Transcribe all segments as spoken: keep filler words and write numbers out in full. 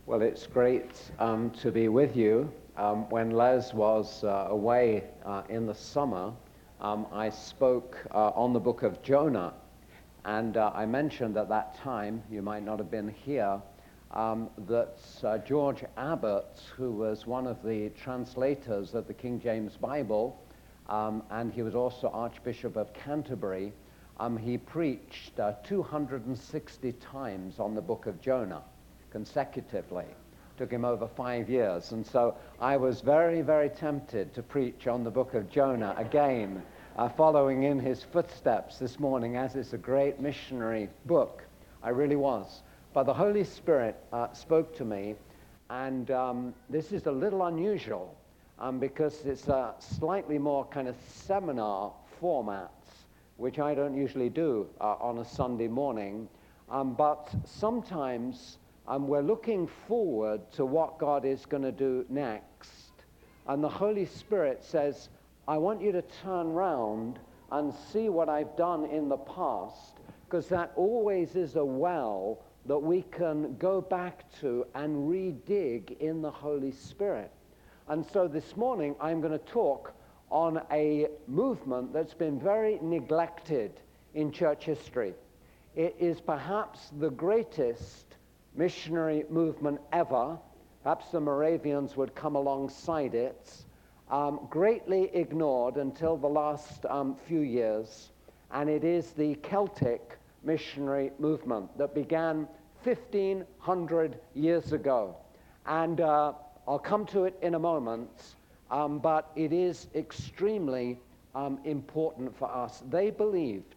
Well, it's great um, to be with you. Um, when Les was uh, away uh, in the summer, um, I spoke uh, on the book of Jonah, and uh, I mentioned at that time, you might not have been here, um, that uh, George Abbott, who was one of the translators of the King James Bible, um, and he was also Archbishop of Canterbury, um, he preached uh, two hundred sixty times on the book of Jonah consecutively. Took him over five years. And so I was very, very tempted to preach on the book of Jonah again, uh, following in his footsteps this morning, as it's a great missionary book. I really was. But the Holy Spirit uh, spoke to me, and um, this is a little unusual um, because it's a slightly more kind of seminar format, which I don't usually do uh, on a Sunday morning. Um, but sometimes Um, we're looking forward to what God is going to do next. And the Holy Spirit says, I want you to turn round and see what I've done in the past, because that always is a well that we can go back to and re-dig in the Holy Spirit. And so this morning I'm going to talk on a movement that's been very neglected in church history. It is perhaps the greatest missionary movement ever. Perhaps the Moravians would come alongside it, um, greatly ignored until the last um, few years, and it is the Celtic missionary movement that began fifteen hundred years ago. And uh, I'll come to it in a moment, um, but it is extremely um, important for us. They believed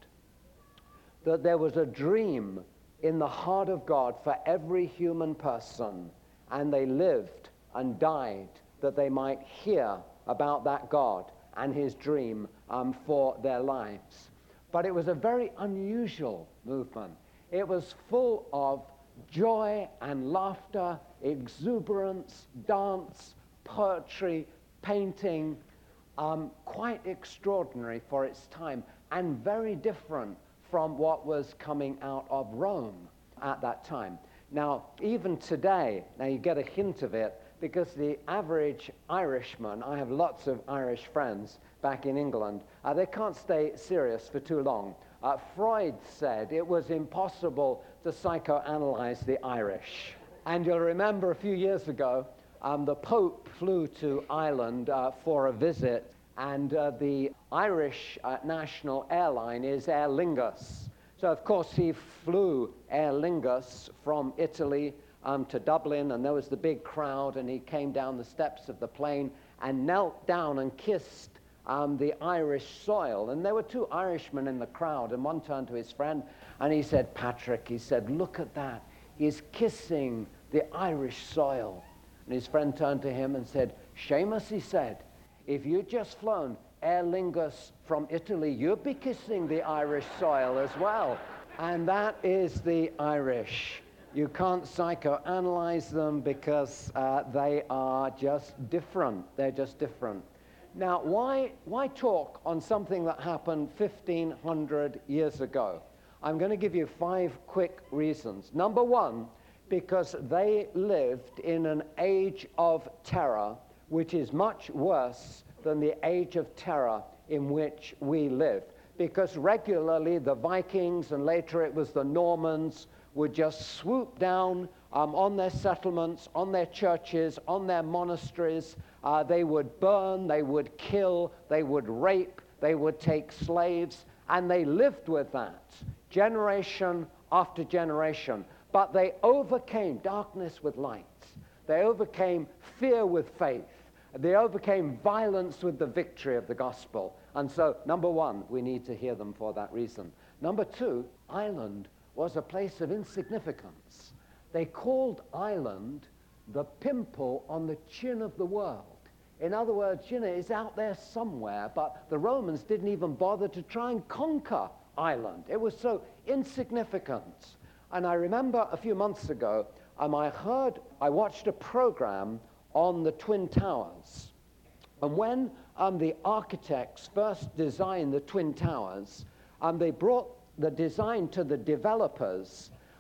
that there was a dream in the heart of God for every human person, and they lived and died that they might hear about that God and his dream um, for their lives. But it was a very unusual movement. It was full of joy and laughter, exuberance, dance, poetry, painting, um, quite extraordinary for its time, and very different from what was coming out of Rome at that time. Now, even today, now you get a hint of it, because the average Irishman, I have lots of Irish friends back in England, uh, they can't stay serious for too long. Uh, Freud said it was impossible to psychoanalyze the Irish. And you'll remember a few years ago, um, the Pope flew to Ireland uh, for a visit, and uh, the Irish uh, national airline is Aer Lingus. So, of course, he flew Aer Lingus from Italy um, to Dublin, and there was the big crowd, and he came down the steps of the plane and knelt down and kissed um, the Irish soil. And there were two Irishmen in the crowd, and one turned to his friend, and he said, Patrick, he said, look at that. He's kissing the Irish soil. And his friend turned to him and said, Seamus, he said, if you'd just flown Aer Lingus from Italy, you'd be kissing the Irish soil as well. And that is the Irish. You can't psychoanalyze them because uh, they are just different. They're just different. Now, why, why talk on something that happened fifteen hundred years ago? I'm going to give you five quick reasons. Number one, because they lived in an age of terror, which is much worse than the age of terror in which we live. Because regularly the Vikings, and later it was the Normans, would just swoop down um, on their settlements, on their churches, on their monasteries. Uh, they would burn, they would kill, they would rape, they would take slaves, and they lived with that generation after generation. But they overcame darkness with light. They overcame fear with faith. They overcame violence with the victory of the gospel. And so, number one, we need to hear them for that reason. Number two, Ireland was a place of insignificance. They called Ireland the pimple on the chin of the world. In other words, you know, it's out there somewhere, but the Romans didn't even bother to try and conquer Ireland. It was so insignificant. And I remember a few months ago, um, I heard, I watched a program on the Twin Towers. And when um, the architects first designed the Twin Towers, um, they brought the design to the developers,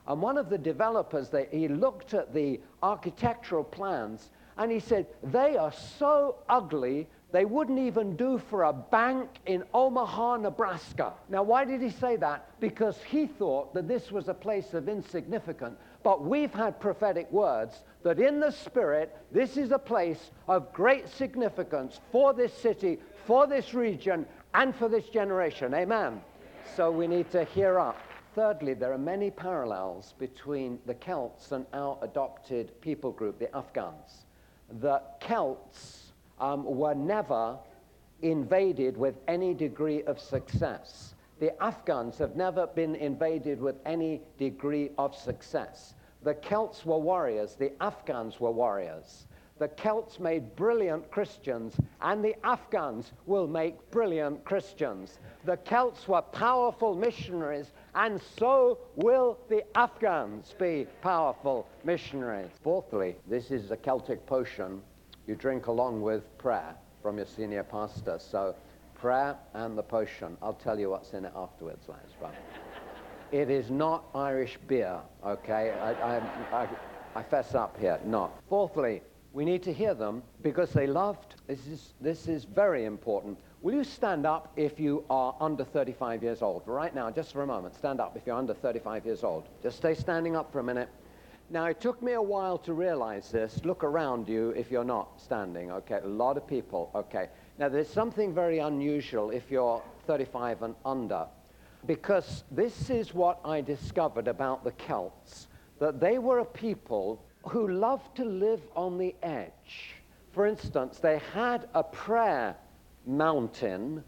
And one of the developers, they, he looked at the architectural plans and he said, they are so ugly, they wouldn't even do for a bank in Omaha, Nebraska. Now, why did he say that? Because he thought that this was a place of insignificance. But we've had prophetic words that in the Spirit, this is a place of great significance for this city, for this region, and for this generation. Amen. So we need to hear up. Thirdly, there are many parallels between the Celts and our adopted people group, the Afghans. The Celts um, were never invaded with any degree of success. The Afghans have never been invaded with any degree of success. The Celts were warriors, the Afghans were warriors. The Celts made brilliant Christians, and the Afghans will make brilliant Christians. The Celts were powerful missionaries, and so will the Afghans be powerful missionaries. Fourthly, this is a Celtic potion you drink along with prayer from your senior pastor. So prayer and the potion. I'll tell you what's in it afterwards, lads. But it is not Irish beer, okay? I, I, I, I fess up here, not. Fourthly, we need to hear them because they loved. This is, this is very important. Will you stand up if you are under thirty-five years old? Right now, just for a moment, stand up if you're under thirty-five years old. Just stay standing up for a minute. Now, it took me a while to realize this. Look around you if you're not standing, okay? A lot of people, okay? Now, there's something very unusual if you're thirty-five and under, because this is what I discovered about the Celts, that they were a people who loved to live on the edge. For instance, they had a prayer mountain,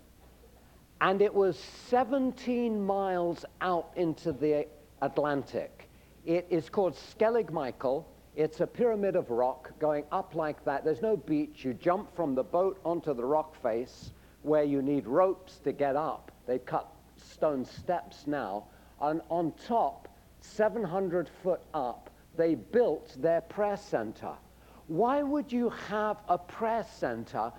and it was seventeen miles out into the Atlantic. It is called Skellig Michael. It's a pyramid of rock going up like that. There's no beach. You jump from the boat onto the rock face where you need ropes to get up. They cut stone steps now. And on top, seven hundred foot up, they built their prayer center. Why would you have a prayer center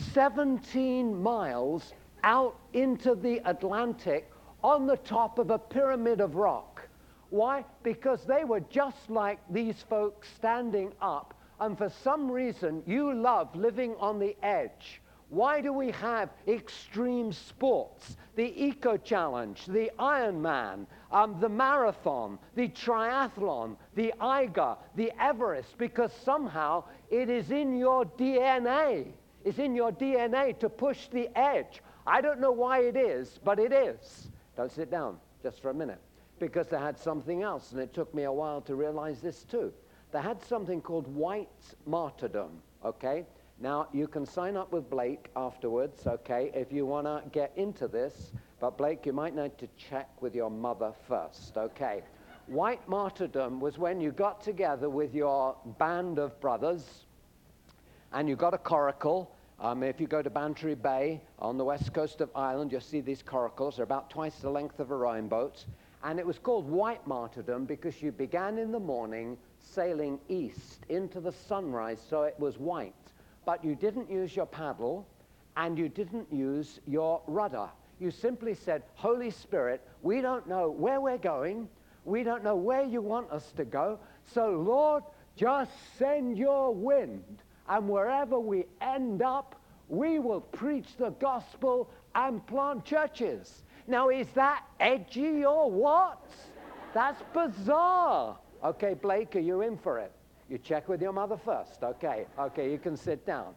seventeen miles out into the Atlantic on the top of a pyramid of rock? Why? Because they were just like these folks standing up, and for some reason you love living on the edge. Why do we have extreme sports? The Eco Challenge, the Ironman, um, the marathon, the triathlon, the I G A, the Everest, because somehow it is in your D N A. It's in your D N A to push the edge. I don't know why it is, but it is. Don't sit down just for a minute, because they had something else, and it took me a while to realize this too. They had something called white martyrdom, okay? Now, you can sign up with Blake afterwards, okay, if you want to get into this. But, Blake, you might need to check with your mother first, okay? White martyrdom was when you got together with your band of brothers, and you got a coracle. Um, if you go to Bantry Bay on the west coast of Ireland, you'll see these coracles. They're about twice the length of a rowing boat. And it was called white martyrdom because you began in the morning sailing east into the sunrise, so it was white. But you didn't use your paddle, and you didn't use your rudder. You simply said, Holy Spirit, we don't know where we're going. We don't know where you want us to go. So, Lord, just send your wind. And wherever we end up, we will preach the gospel and plant churches. Now, is that edgy or what? That's bizarre. Okay, Blake, are you in for it? You check with your mother first. Okay, okay, you can sit down.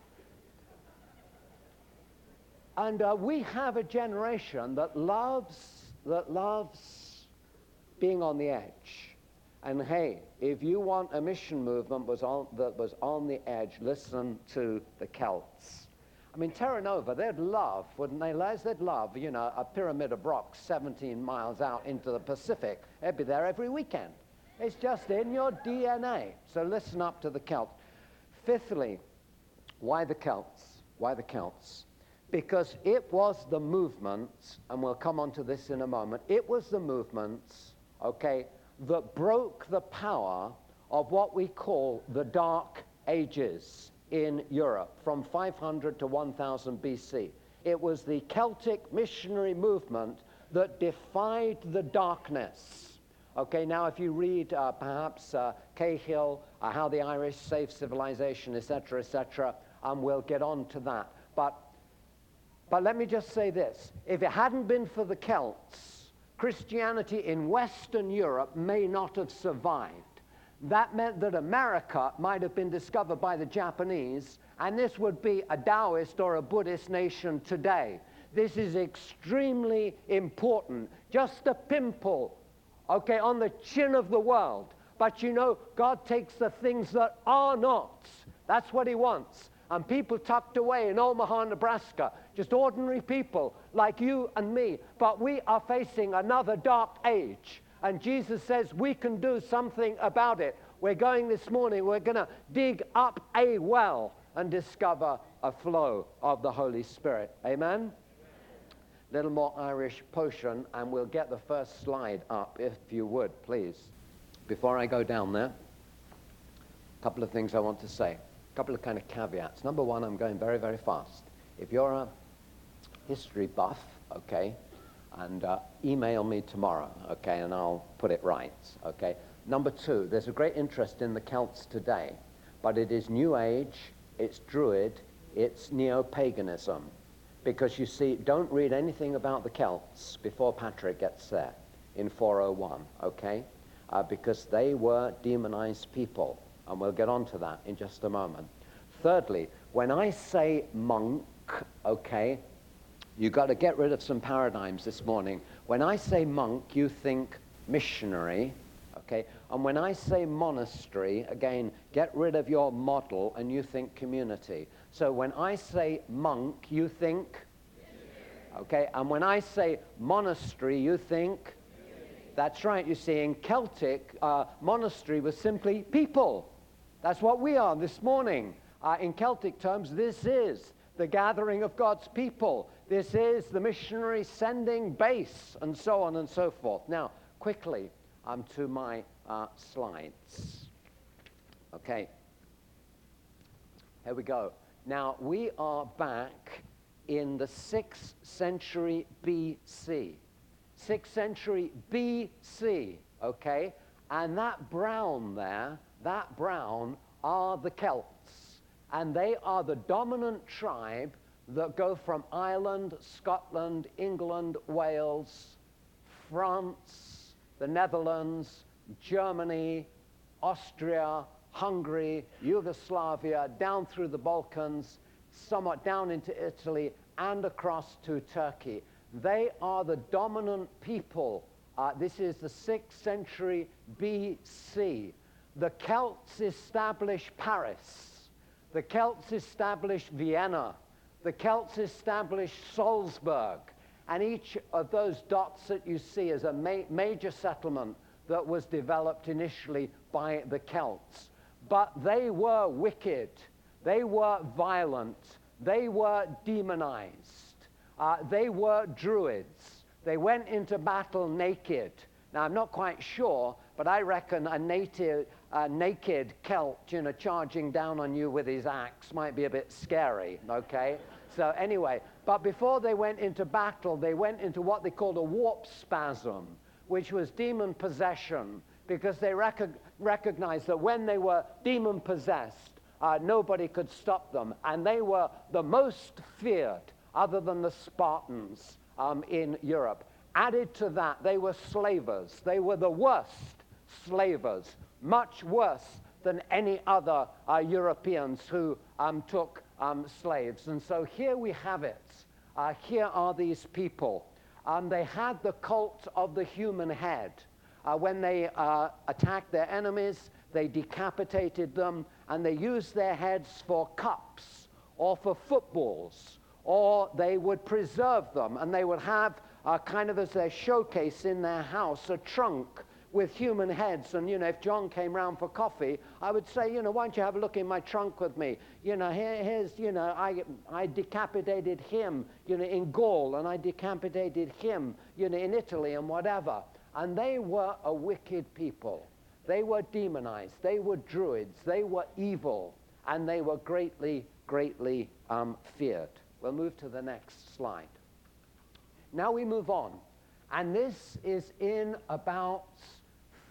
And uh, we have a generation that loves, that loves being on the edge. And hey, if you want a mission movement was on, that was on the edge, listen to the Celts. I mean, Terra Nova, they'd love, wouldn't they, Les? They'd love, you know, a pyramid of rocks seventeen miles out into the Pacific. They'd be there every weekend. It's just in your D N A. So listen up to the Celts. Fifthly, why the Celts? Why the Celts? Because it was the movement, and we'll come on to this in a moment, it was the movement, okay, that broke the power of what we call the Dark Ages in Europe from five hundred to one thousand B C. It was the Celtic missionary movement that defied the darkness Okay, now if you read uh, perhaps uh, Cahill, uh, How the Irish Saved Civilization, et cetera, et cetera, um, we'll get on to that. But, but let me just say this. If it hadn't been for the Celts, Christianity in Western Europe may not have survived. That meant that America might have been discovered by the Japanese, and this would be a Taoist or a Buddhist nation today. This is extremely important. Just a pimple, okay, on the chin of the world. But you know, God takes the things that are not. That's what he wants. And people tucked away in Omaha, Nebraska, just ordinary people like you and me. But we are facing another dark age. And Jesus says we can do something about it. We're going this morning, we're going to dig up a well and discover a flow of the Holy Spirit. Amen? Little more Irish potion, and we'll get the first slide up, if you would, please. Before I go down there, a couple of things I want to say. A couple of kind of caveats. Number one, I'm going very, very fast. If you're a history buff, okay, and uh, email me tomorrow, okay, and I'll put it right, okay. Number two, there's a great interest in the Celts today, but it is New Age, it's Druid, it's neo-paganism. Because you see, don't read anything about the Celts before Patrick gets there in four oh one, okay? Uh, because they were demonized people, and we'll get on to that in just a moment. Thirdly, when I say monk, okay, you've got to get rid of some paradigms this morning. When I say monk, you think missionary, okay? And when I say monastery, again, get rid of your model and you think community. So when I say monk, you think, okay? And when I say monastery, you think, that's right. You see, in Celtic, uh, monastery was simply people. That's what we are this morning. Uh, in Celtic terms, this is the gathering of God's people. This is the missionary sending base, and so on and so forth. Now, quickly, um, to my uh, slides. Okay. Here we go. Now, we are back in the sixth century B C. sixth century B C, okay? And that brown there, that brown are the Celts. And they are the dominant tribe that go from Ireland, Scotland, England, Wales, France, the Netherlands, Germany, Austria, Hungary, Yugoslavia, down through the Balkans, somewhat down into Italy, and across to Turkey. They are the dominant people. Uh, this is the sixth century B C. The Celts established Paris. The Celts established Vienna. The Celts established Salzburg. And each of those dots that you see is a ma major settlement that was developed initially by the Celts. But they were wicked. They were violent. They were demonized. Uh, they were Druids. They went into battle naked. Now, I'm not quite sure, but I reckon a native, uh, naked Celt, you know, charging down on you with his axe might be a bit scary, okay? So anyway, but before they went into battle, they went into what they called a warp spasm, which was demon possession, because they rec recognized that when they were demon possessed, uh, nobody could stop them. And they were the most feared, other than the Spartans um, in Europe. Added to that, they were slavers. They were the worst slavers, much worse than any other uh, Europeans who um, took um, slaves. And so here we have it. Uh, here are these people. Um, they had the cult of the human head. Uh, when they uh, attacked their enemies, they decapitated them, and they used their heads for cups or for footballs, or they would preserve them, and they would have uh, kind of as their showcase in their house a trunk with human heads. And, you know, if John came round for coffee, I would say, you know, why don't you have a look in my trunk with me? You know, here, here's, you know, I, I decapitated him, you know, in Gaul, and I decapitated him, you know, in Italy and whatever. And they were a wicked people. They were demonized. They were Druids. They were evil. And they were greatly, greatly um, feared. We'll move to the next slide. Now we move on. And this is in about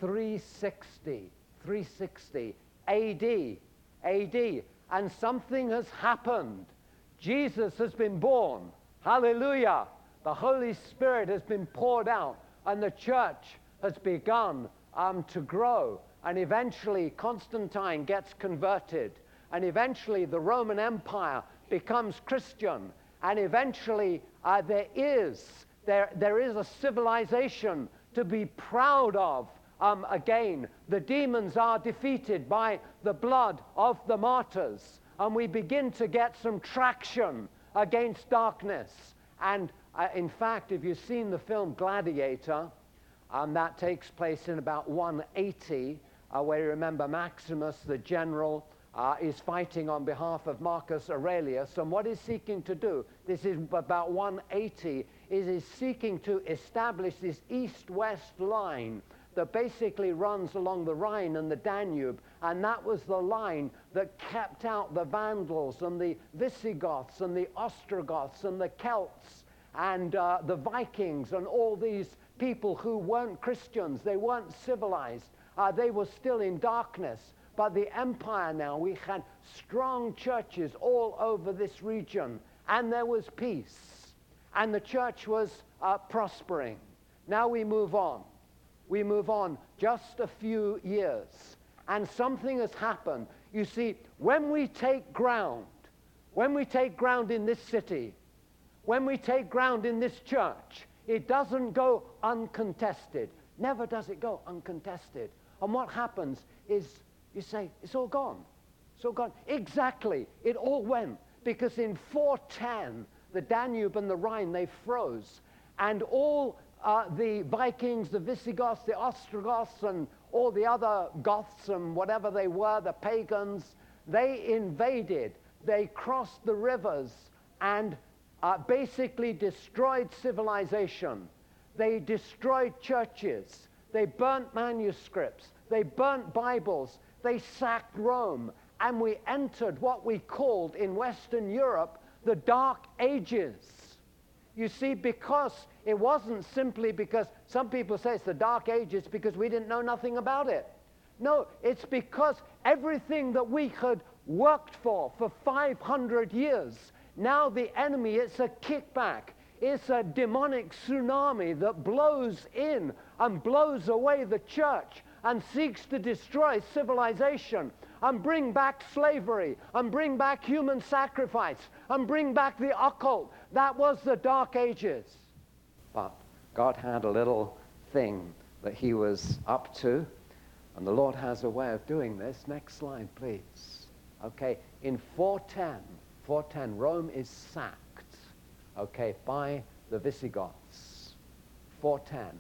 three sixty, three sixty A D, A D, and something has happened. Jesus has been born. Hallelujah. The Holy Spirit has been poured out, and the church has begun um, to grow. And eventually Constantine gets converted, and eventually the Roman Empire becomes Christian, and eventually uh, there is there there is a civilization to be proud of. Um, again, the demons are defeated by the blood of the martyrs, and we begin to get some traction against darkness. And uh, in fact, if you've seen the film Gladiator, um, that takes place in about one eighty, uh, where you remember Maximus, the general, uh, is fighting on behalf of Marcus Aurelius. And what he's seeking to do, this is about one eighty, is he's seeking to establish this east-west line that basically runs along the Rhine and the Danube, and that was the line that kept out the Vandals and the Visigoths and the Ostrogoths and the Celts and uh, the Vikings and all these people who weren't Christians. They weren't civilized. Uh, they were still in darkness. But the empire now, we had strong churches all over this region, and there was peace, and the church was uh, prospering. Now we move on. We move on just a few years, and something has happened. You see, when we take ground, when we take ground in this city, when we take ground in this church, it doesn't go uncontested. Never does it go uncontested. And what happens is you say, it's all gone. It's all gone. Exactly. It all went. Because in four ten, the Danube and the Rhine, they froze. And all Uh, the Vikings, the Visigoths, the Ostrogoths, and all the other Goths and whatever they were, the pagans, they invaded. They crossed the rivers and uh, basically destroyed civilization. They destroyed churches. They burnt manuscripts. They burnt Bibles. They sacked Rome. And we entered what we called in Western Europe the Dark Ages. You see, because it wasn't simply because some people say it's the Dark Ages because we didn't know nothing about it. No, it's because everything that we had worked for for five hundred years, now the enemy, it's a kickback. It's a demonic tsunami that blows in and blows away the church and seeks to destroy civilization and bring back slavery and bring back human sacrifice and bring back the occult. That was the Dark Ages. But God had a little thing that he was up to, and the Lord has a way of doing this. Next slide, please. Okay, in four ten, four ten, Rome is sacked, okay, by the Visigoths. four ten,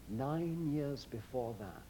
nine years before that,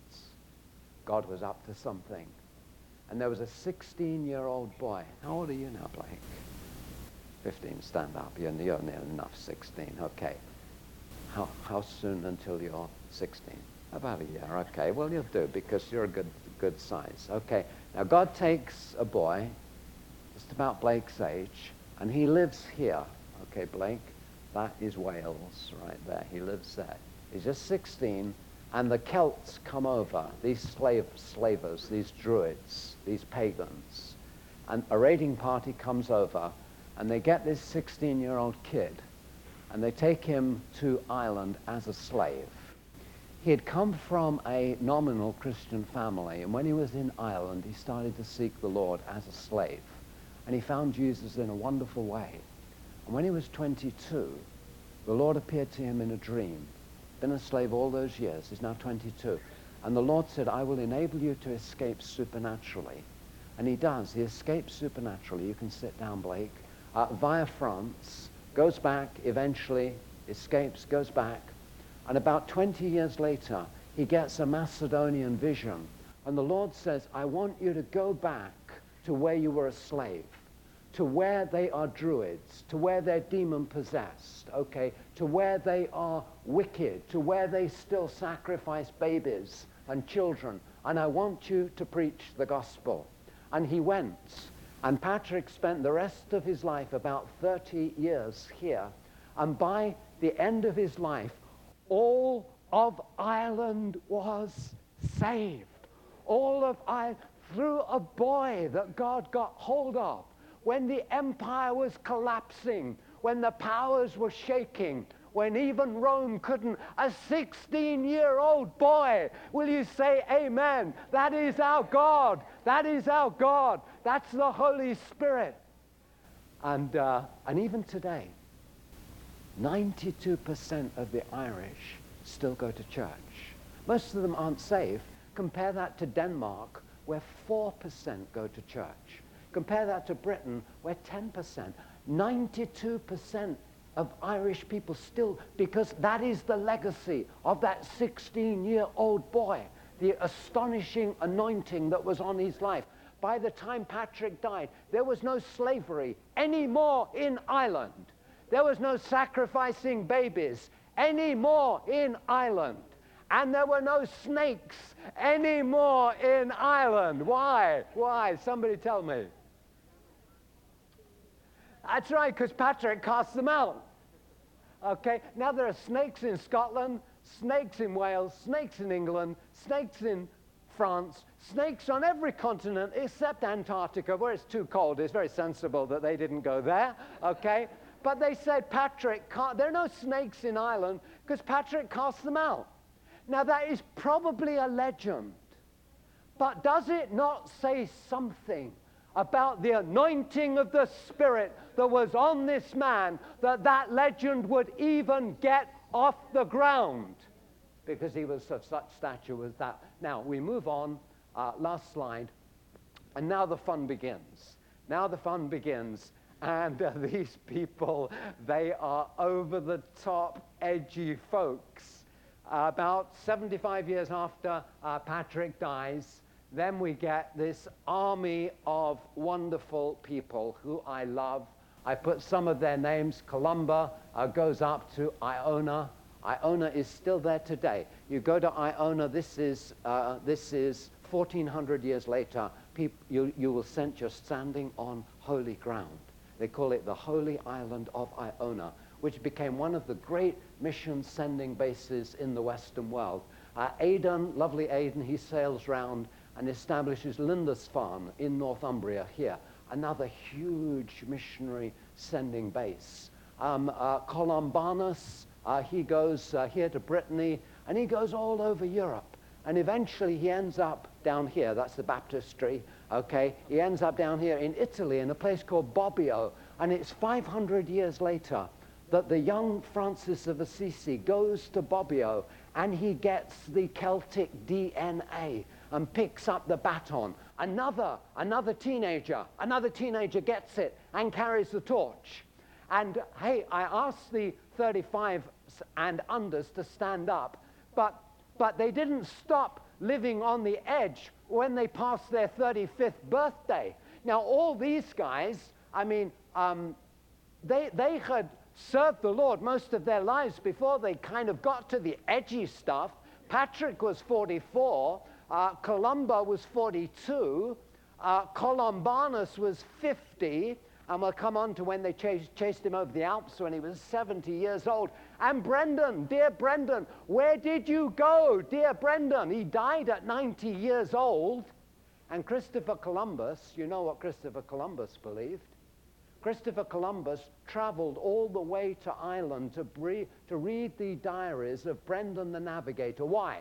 God was up to something. And there was a sixteen-year-old boy. How old are you now, Blake? fifteen, stand up. You're, you're near enough, sixteen. Okay. How, how soon until you're sixteen? About a year. Okay, well, you'll do because you're a good, good size. Okay, now God takes a boy, just about Blake's age, and he lives here. Okay, Blake, that is Wales right there. He lives there. He's just sixteen. And the Celts come over, these slave slavers, these druids, these pagans. And a raiding party comes over, and they get this sixteen-year-old kid, and they take him to Ireland as a slave. He had come from a nominal Christian family, and when he was in Ireland, he started to seek the Lord as a slave. And he found Jesus in a wonderful way. And when he was twenty-two, the Lord appeared to him in a dream. Been a slave all those years. He's now twenty-two. And the Lord said, I will enable you to escape supernaturally. And he does. He escapes supernaturally. You can sit down, Blake. Uh, via France, goes back eventually, escapes, goes back. And about twenty years later, he gets a Macedonian vision. And the Lord says, I want you to go back to where you were a slave, to where they are druids, to where they're demon-possessed, okay, to where they are wicked, to where they still sacrifice babies and children, and I want you to preach the gospel. And he went, and Patrick spent the rest of his life, about thirty years here, and by the end of his life, all of Ireland was saved. All of I, through a boy that God got hold of, when the empire was collapsing, when the powers were shaking, when even Rome couldn't, a sixteen-year-old boy, will you say amen? That is our God. That is our God. That's the Holy Spirit. And, uh, and even today, ninety-two percent of the Irish still go to church. Most of them aren't saved. Compare that to Denmark, where four percent go to church. Compare that to Britain, where ten percent. ninety-two percent of Irish people still, because that is the legacy of that sixteen-year-old boy, the astonishing anointing that was on his life. By the time Patrick died, there was no slavery anymore in Ireland. There was no sacrificing babies anymore in Ireland. And there were no snakes anymore in Ireland. Why? Why? Somebody tell me. That's right, because Patrick cast them out. Okay, now there are snakes in Scotland, snakes in Wales, snakes in England, snakes in France, snakes on every continent except Antarctica, where it's too cold. It's very sensible that they didn't go there, okay? But they said Patrick, there are no snakes in Ireland because Patrick cast them out. Now that is probably a legend, but does it not say something about the anointing of the Spirit that was on this man, that that legend would even get off the ground? Because he was of such stature as that. Now we move on, uh, last slide, and now the fun begins. Now the fun begins. And uh, these people, they are over-the-top, edgy folks. Uh, about seventy-five years after uh, Patrick dies, then we get this army of wonderful people who I love. I put some of their names. Columba uh, goes up to Iona. Iona is still there today. You go to Iona, this is, uh, this is fourteen hundred years later. Peop- you, you will sense you're standing on holy ground. They call it the Holy Island of Iona, which became one of the great mission sending bases in the Western world. Uh, Aidan, lovely Aidan, he sails round and establishes Lindisfarne in Northumbria here, another huge missionary sending base. Um, uh, Columbanus, uh, he goes uh, here to Brittany, and he goes all over Europe. And eventually he ends up down here, that's the baptistry, okay? He ends up down here in Italy in a place called Bobbio, and it's five hundred years later that the young Francis of Assisi goes to Bobbio and he gets the Celtic D N A and picks up the baton. Another, another teenager, another teenager gets it and carries the torch. And hey, I asked the thirty-five and unders to stand up, but But they didn't stop living on the edge when they passed their thirty-fifth birthday. Now, all these guys, I mean, um, they, they had served the Lord most of their lives before they kind of got to the edgy stuff. Patrick was forty-four, uh, Columba was forty-two, uh, Columbanus was fifty, and we'll come on to when they chased, chased him over the Alps when he was seventy years old. And Brendan, dear Brendan, where did you go, dear Brendan? He died at ninety years old. And Christopher Columbus, you know what Christopher Columbus believed? Christopher Columbus traveled all the way to Ireland to, bre- to read the diaries of Brendan the Navigator. Why?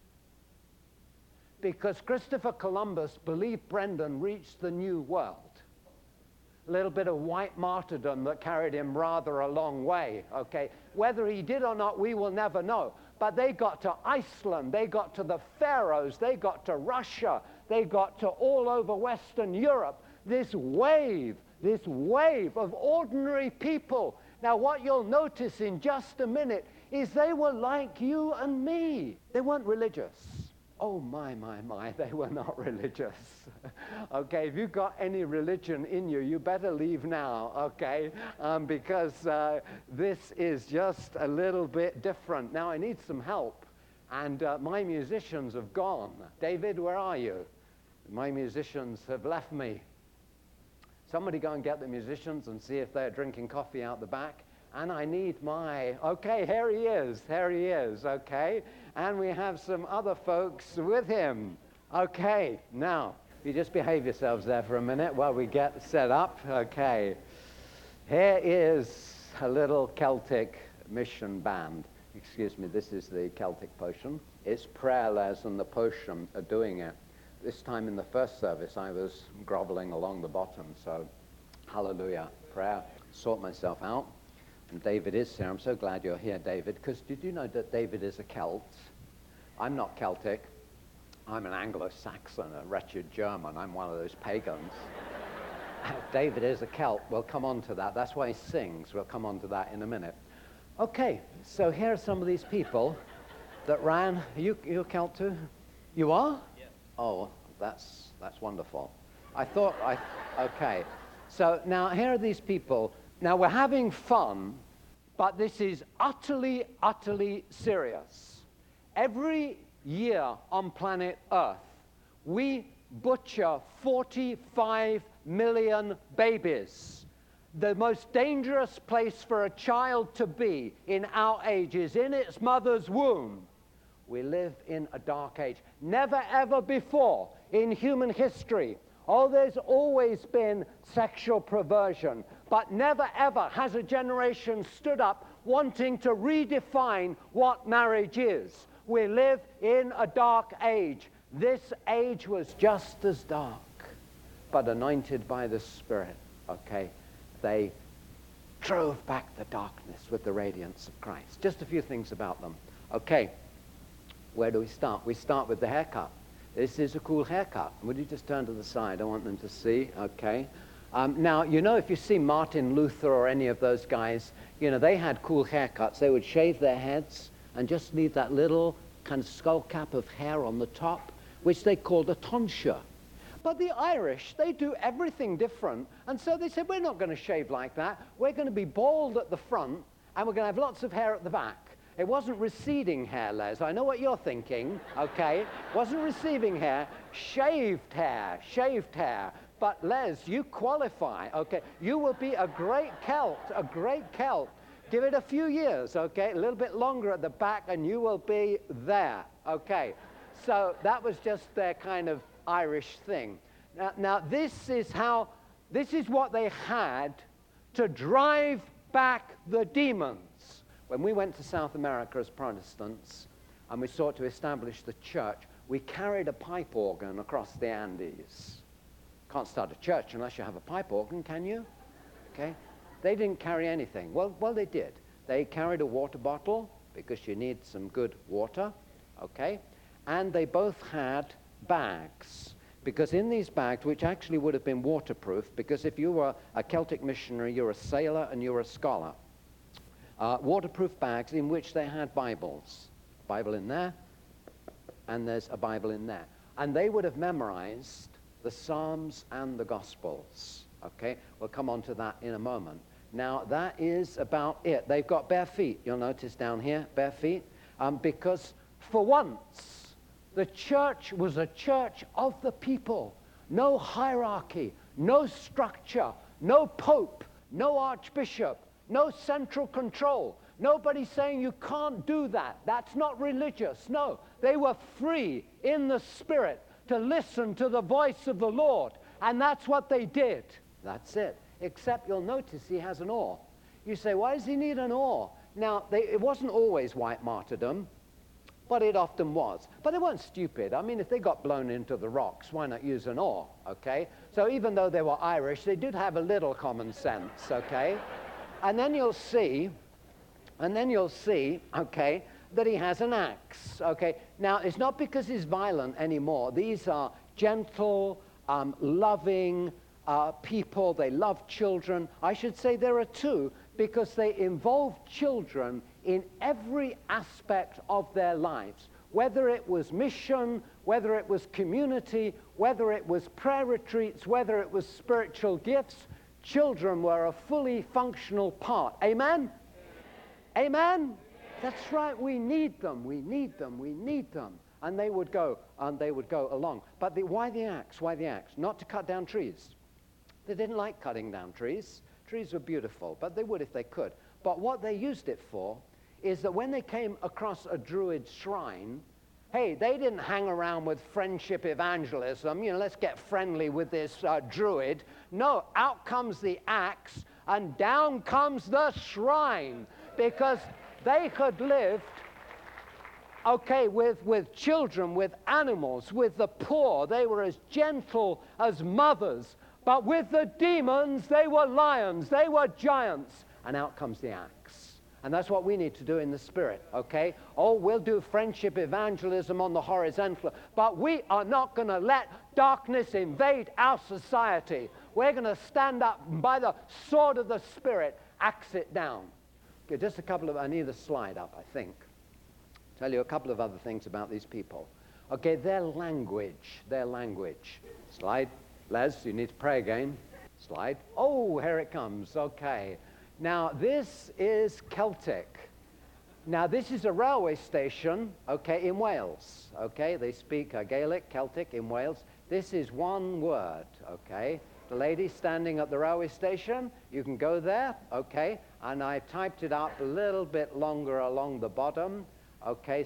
Because Christopher Columbus believed Brendan reached the New World. A little bit of white martyrdom that carried him rather a long way, okay? Whether he did or not, we will never know. But they got to Iceland, they got to the Faroes, they got to Russia, they got to all over Western Europe. This wave, this wave of ordinary people. Now what you'll notice in just a minute is they were like you and me. They weren't religious. Oh, my, my, my, they were not religious. Okay, if you've got any religion in you, you better leave now, okay? Um, because uh, this is just a little bit different. Now, I need some help, and uh, my musicians have gone. David, where are you? My musicians have left me. Somebody go and get the musicians and see if they're drinking coffee out the back. and I need my, okay, here he is, here he is, okay, and we have some other folks with him. Okay, now, you just behave yourselves there for a minute while we get set up. Okay, here is a little Celtic mission band. Excuse me, this is the Celtic potion. It's prayer, Les, and the potion are doing it. This time in the first service, I was groveling along the bottom, so hallelujah, prayer, sort myself out. And David is here. I'm so glad you're here, David, because did you know that David is a Celt? I'm not Celtic. I'm an Anglo-Saxon, a wretched German. I'm one of those pagans. David is a Celt. We'll come on to that. That's why he sings. We'll come on to that in a minute. Okay, so here are some of these people that ran. Are you, you a Celt too? You are? Yeah. Oh, that's, that's wonderful. I thought, I, okay. So now here are these people. Now we're having fun, but this is utterly, utterly serious. Every year on planet Earth, we butcher forty-five million babies. The most dangerous place for a child to be in our age is in its mother's womb. We live in a dark age. Never ever before in human history. Oh, there's always been sexual perversion, but never ever has a generation stood up wanting to redefine what marriage is. We live in a dark age. This age was just as dark, but anointed by the Spirit, okay? They drove back the darkness with the radiance of Christ. Just a few things about them. Okay, where do we start? We start with the haircut. This is a cool haircut. Would you just turn to the side? I want them to see, okay? Um, now, you know, if you see Martin Luther or any of those guys, you know, they had cool haircuts. They would shave their heads and just leave that little kind of skull cap of hair on the top, which they called a tonsure. But the Irish, they do everything different. And so they said, we're not going to shave like that. We're going to be bald at the front, and we're going to have lots of hair at the back. It wasn't receding hair, Les. I know what you're thinking, okay? Wasn't receiving hair, shaved hair, shaved hair. But Les, you qualify, okay? You will be a great Celt, a great Celt. Give it a few years, okay? A little bit longer at the back, and you will be there, okay? So that was just their kind of Irish thing. Now, now this is how, this is what they had to drive back the demons. When we went to South America as Protestants, and we sought to establish the church, we carried a pipe organ across the Andes. Can't start a church unless you have a pipe organ, can you? Okay? They didn't carry anything. Well, well, they did. They carried a water bottle because you need some good water, okay? And they both had bags, because in these bags, which actually would have been waterproof, because if you were a Celtic missionary, you're a sailor and you're a scholar, uh, waterproof bags in which they had Bibles. Bible in there, and there's a Bible in there. And they would have memorized the Psalms and the Gospels, okay? We'll come on to that in a moment. Now, that is about it. They've got bare feet. You'll notice down here, bare feet, um, because for once, the church was a church of the people. No hierarchy, no structure, no pope, no archbishop, no central control. Nobody saying you can't do that. That's not religious. No, they were free in the Spirit to listen to the voice of the Lord. And that's what they did. That's it. Except you'll notice he has an oar. You say, why does he need an oar? Now, they, it wasn't always white martyrdom, but it often was. But they weren't stupid. I mean, if they got blown into the rocks, why not use an oar, okay? So even though they were Irish, they did have a little common sense, okay? And then you'll see, and then you'll see, okay, that he has an axe, okay? Now, it's not because he's violent anymore. These are gentle, um, loving uh, people. They love children. I should say there are two, because they involve children in every aspect of their lives, whether it was mission, whether it was community, whether it was prayer retreats, whether it was spiritual gifts. Children were a fully functional part. Amen? Amen? Amen? That's right. We need them. We need them. We need them. And they would go, and they would go along. But the, why the axe? Why the axe? Not to cut down trees. They didn't like cutting down trees. Trees were beautiful, but they would if they could. But what they used it for is that when they came across a Druid shrine, hey, they didn't hang around with friendship evangelism, you know, let's get friendly with this uh, Druid. No, out comes the axe and down comes the shrine, because they had lived, okay, with, with children, with animals, with the poor. They were as gentle as mothers. But with the demons, they were lions, they were giants. And out comes the axe. And that's what we need to do in the spirit, okay? Oh, we'll do friendship evangelism on the horizontal, but we are not going to let darkness invade our society. We're going to stand up by the sword of the Spirit, axe it down. Okay, just a couple of, I need a slide up, I think. Tell you a couple of other things about these people. Okay, their language, their language. Slide. Les, you need to pray again. Slide. Oh, here it comes. Okay. Now, this is Celtic. Now, this is a railway station, okay, in Wales. Okay, they speak uh, Gaelic, Celtic in Wales. This is one word, okay. The lady standing at the railway station, you can go there, okay. And I typed it up a little bit longer along the bottom. Okay,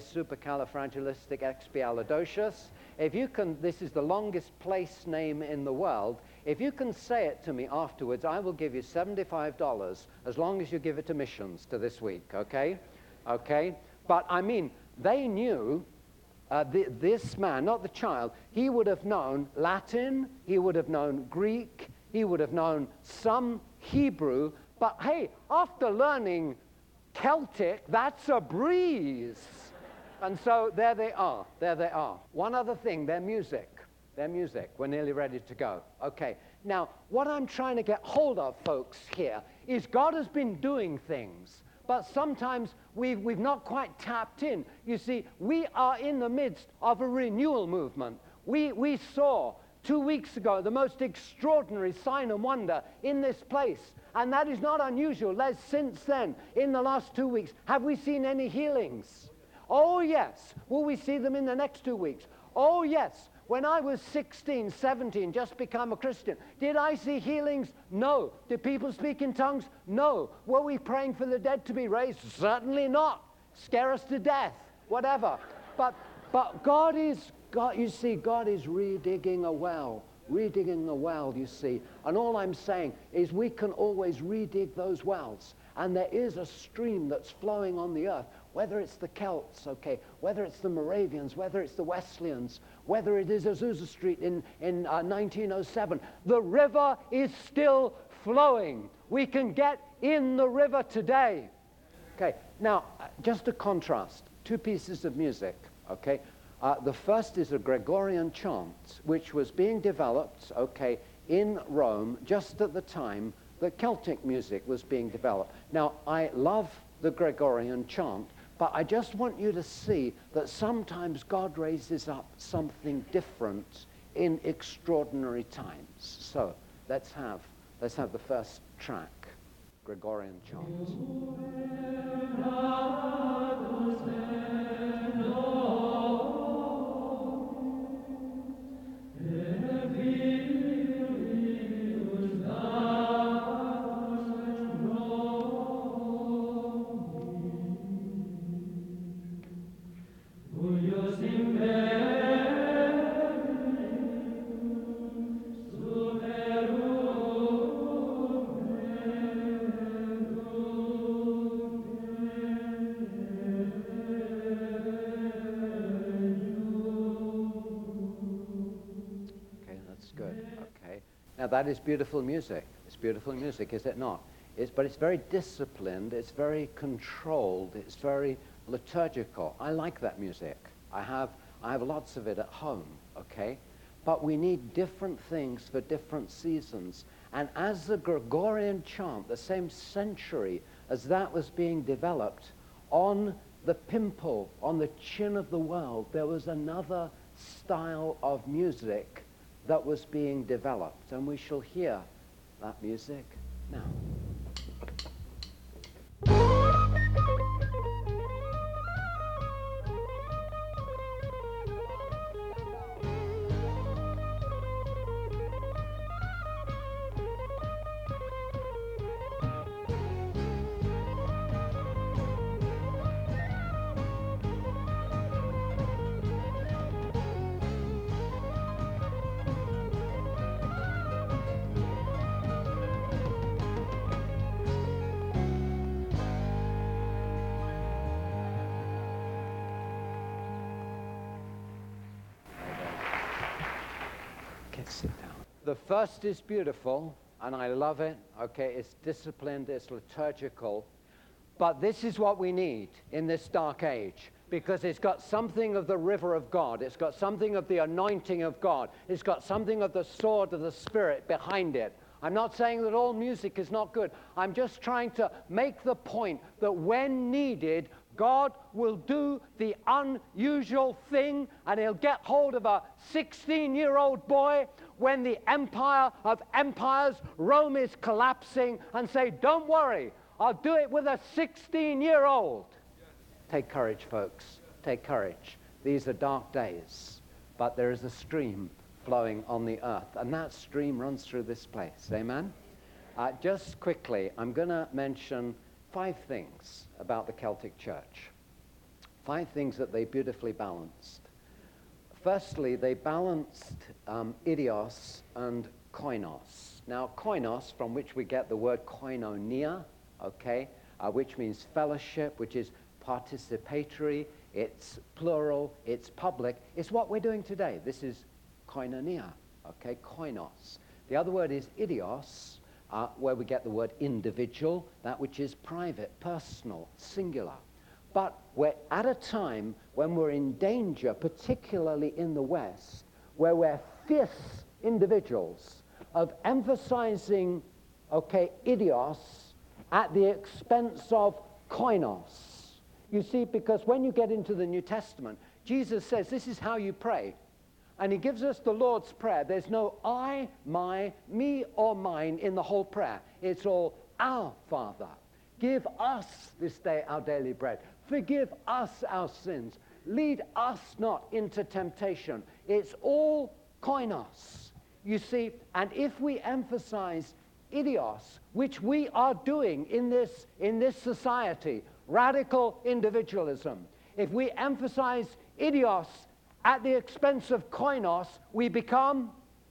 supercalifragilisticexpialidocious. If you can, this is the longest place name in the world. If you can say it to me afterwards, I will give you seventy-five dollars as long as you give it to missions to this week, okay? Okay? But I mean, they knew, uh, the, this man, not the child, he would have known Latin, he would have known Greek, he would have known some Hebrew, but hey, after learning Celtic, that's a breeze. And so there they are, there they are. One other thing, their music, their music. We're nearly ready to go. Okay, now what I'm trying to get hold of, folks, here, is God has been doing things, but sometimes we've, we've not quite tapped in. You see, we are in the midst of a renewal movement. We, we saw two weeks ago the most extraordinary sign and wonder in this place. And that is not unusual. Les, since then, in the last two weeks, have we seen any healings? Oh, yes. Will we see them in the next two weeks? Oh, yes. When I was sixteen, seventeen, just become a Christian, did I see healings? No. Did people speak in tongues? No. Were we praying for the dead to be raised? Certainly not. Scare us to death. Whatever. But, but God is, God, you see, God is redigging a well. Redigging the well, you see. And all I'm saying is we can always redig those wells. And there is a stream that's flowing on the earth, whether it's the Celts, okay, whether it's the Moravians, whether it's the Wesleyans, whether it is Azusa Street in, in uh, nineteen oh seven. The river is still flowing. We can get in the river today. Okay, now, uh, just a contrast. Two pieces of music, okay. Uh, the first is a Gregorian chant, which was being developed, okay, in Rome just at the time that Celtic music was being developed. Now, I love the Gregorian chant, but I just want you to see that sometimes God raises up something different in extraordinary times. So, let's have, let's have the first track, Gregorian chant. Now that is beautiful music. It's beautiful music, is it not? It's, but it's very disciplined, it's very controlled, it's very liturgical. I like that music. I have, I have lots of it at home, okay? But we need different things for different seasons. And as the Gregorian chant, the same century as that was being developed, on the pimple, on the chin of the world, there was another style of music that was being developed, and we shall hear that music now. The first is beautiful, and I love it. Okay, it's disciplined, it's liturgical. But this is what we need in this dark age, because it's got something of the river of God. It's got something of the anointing of God. It's got something of the sword of the Spirit behind it. I'm not saying that all music is not good. I'm just trying to make the point that when needed, God will do the unusual thing, and he'll get hold of a sixteen-year-old boy when the empire of empires, Rome, is collapsing, and say, don't worry, I'll do it with a sixteen-year-old. Take courage, folks. Take courage. These are dark days, but there is a stream flowing on the earth, and that stream runs through this place. Amen? Uh, just quickly, I'm going to mention five things about the Celtic Church. Five things that they beautifully balanced. Firstly, they balanced um, idios and koinos. Now, koinos, from which we get the word koinonia, okay, uh, which means fellowship, which is participatory, it's plural, it's public. It's what we're doing today. This is koinonia, okay, koinos. The other word is idios, uh, where we get the word individual, that which is private, personal, singular. But we're at a time when we're in danger, particularly in the West, where we're fierce individuals, of emphasizing, okay, idios at the expense of koinos. You see, because when you get into the New Testament, Jesus says this is how you pray. And he gives us the Lord's Prayer. There's no I, my, me, or mine in the whole prayer. It's all our Father. Give us this day our daily bread. Forgive us our sins. Lead us not into temptation. It's all koinos. You see, and if we emphasize idios, which we are doing in this, in this society, radical individualism, if we emphasize idios at the expense of koinos, we become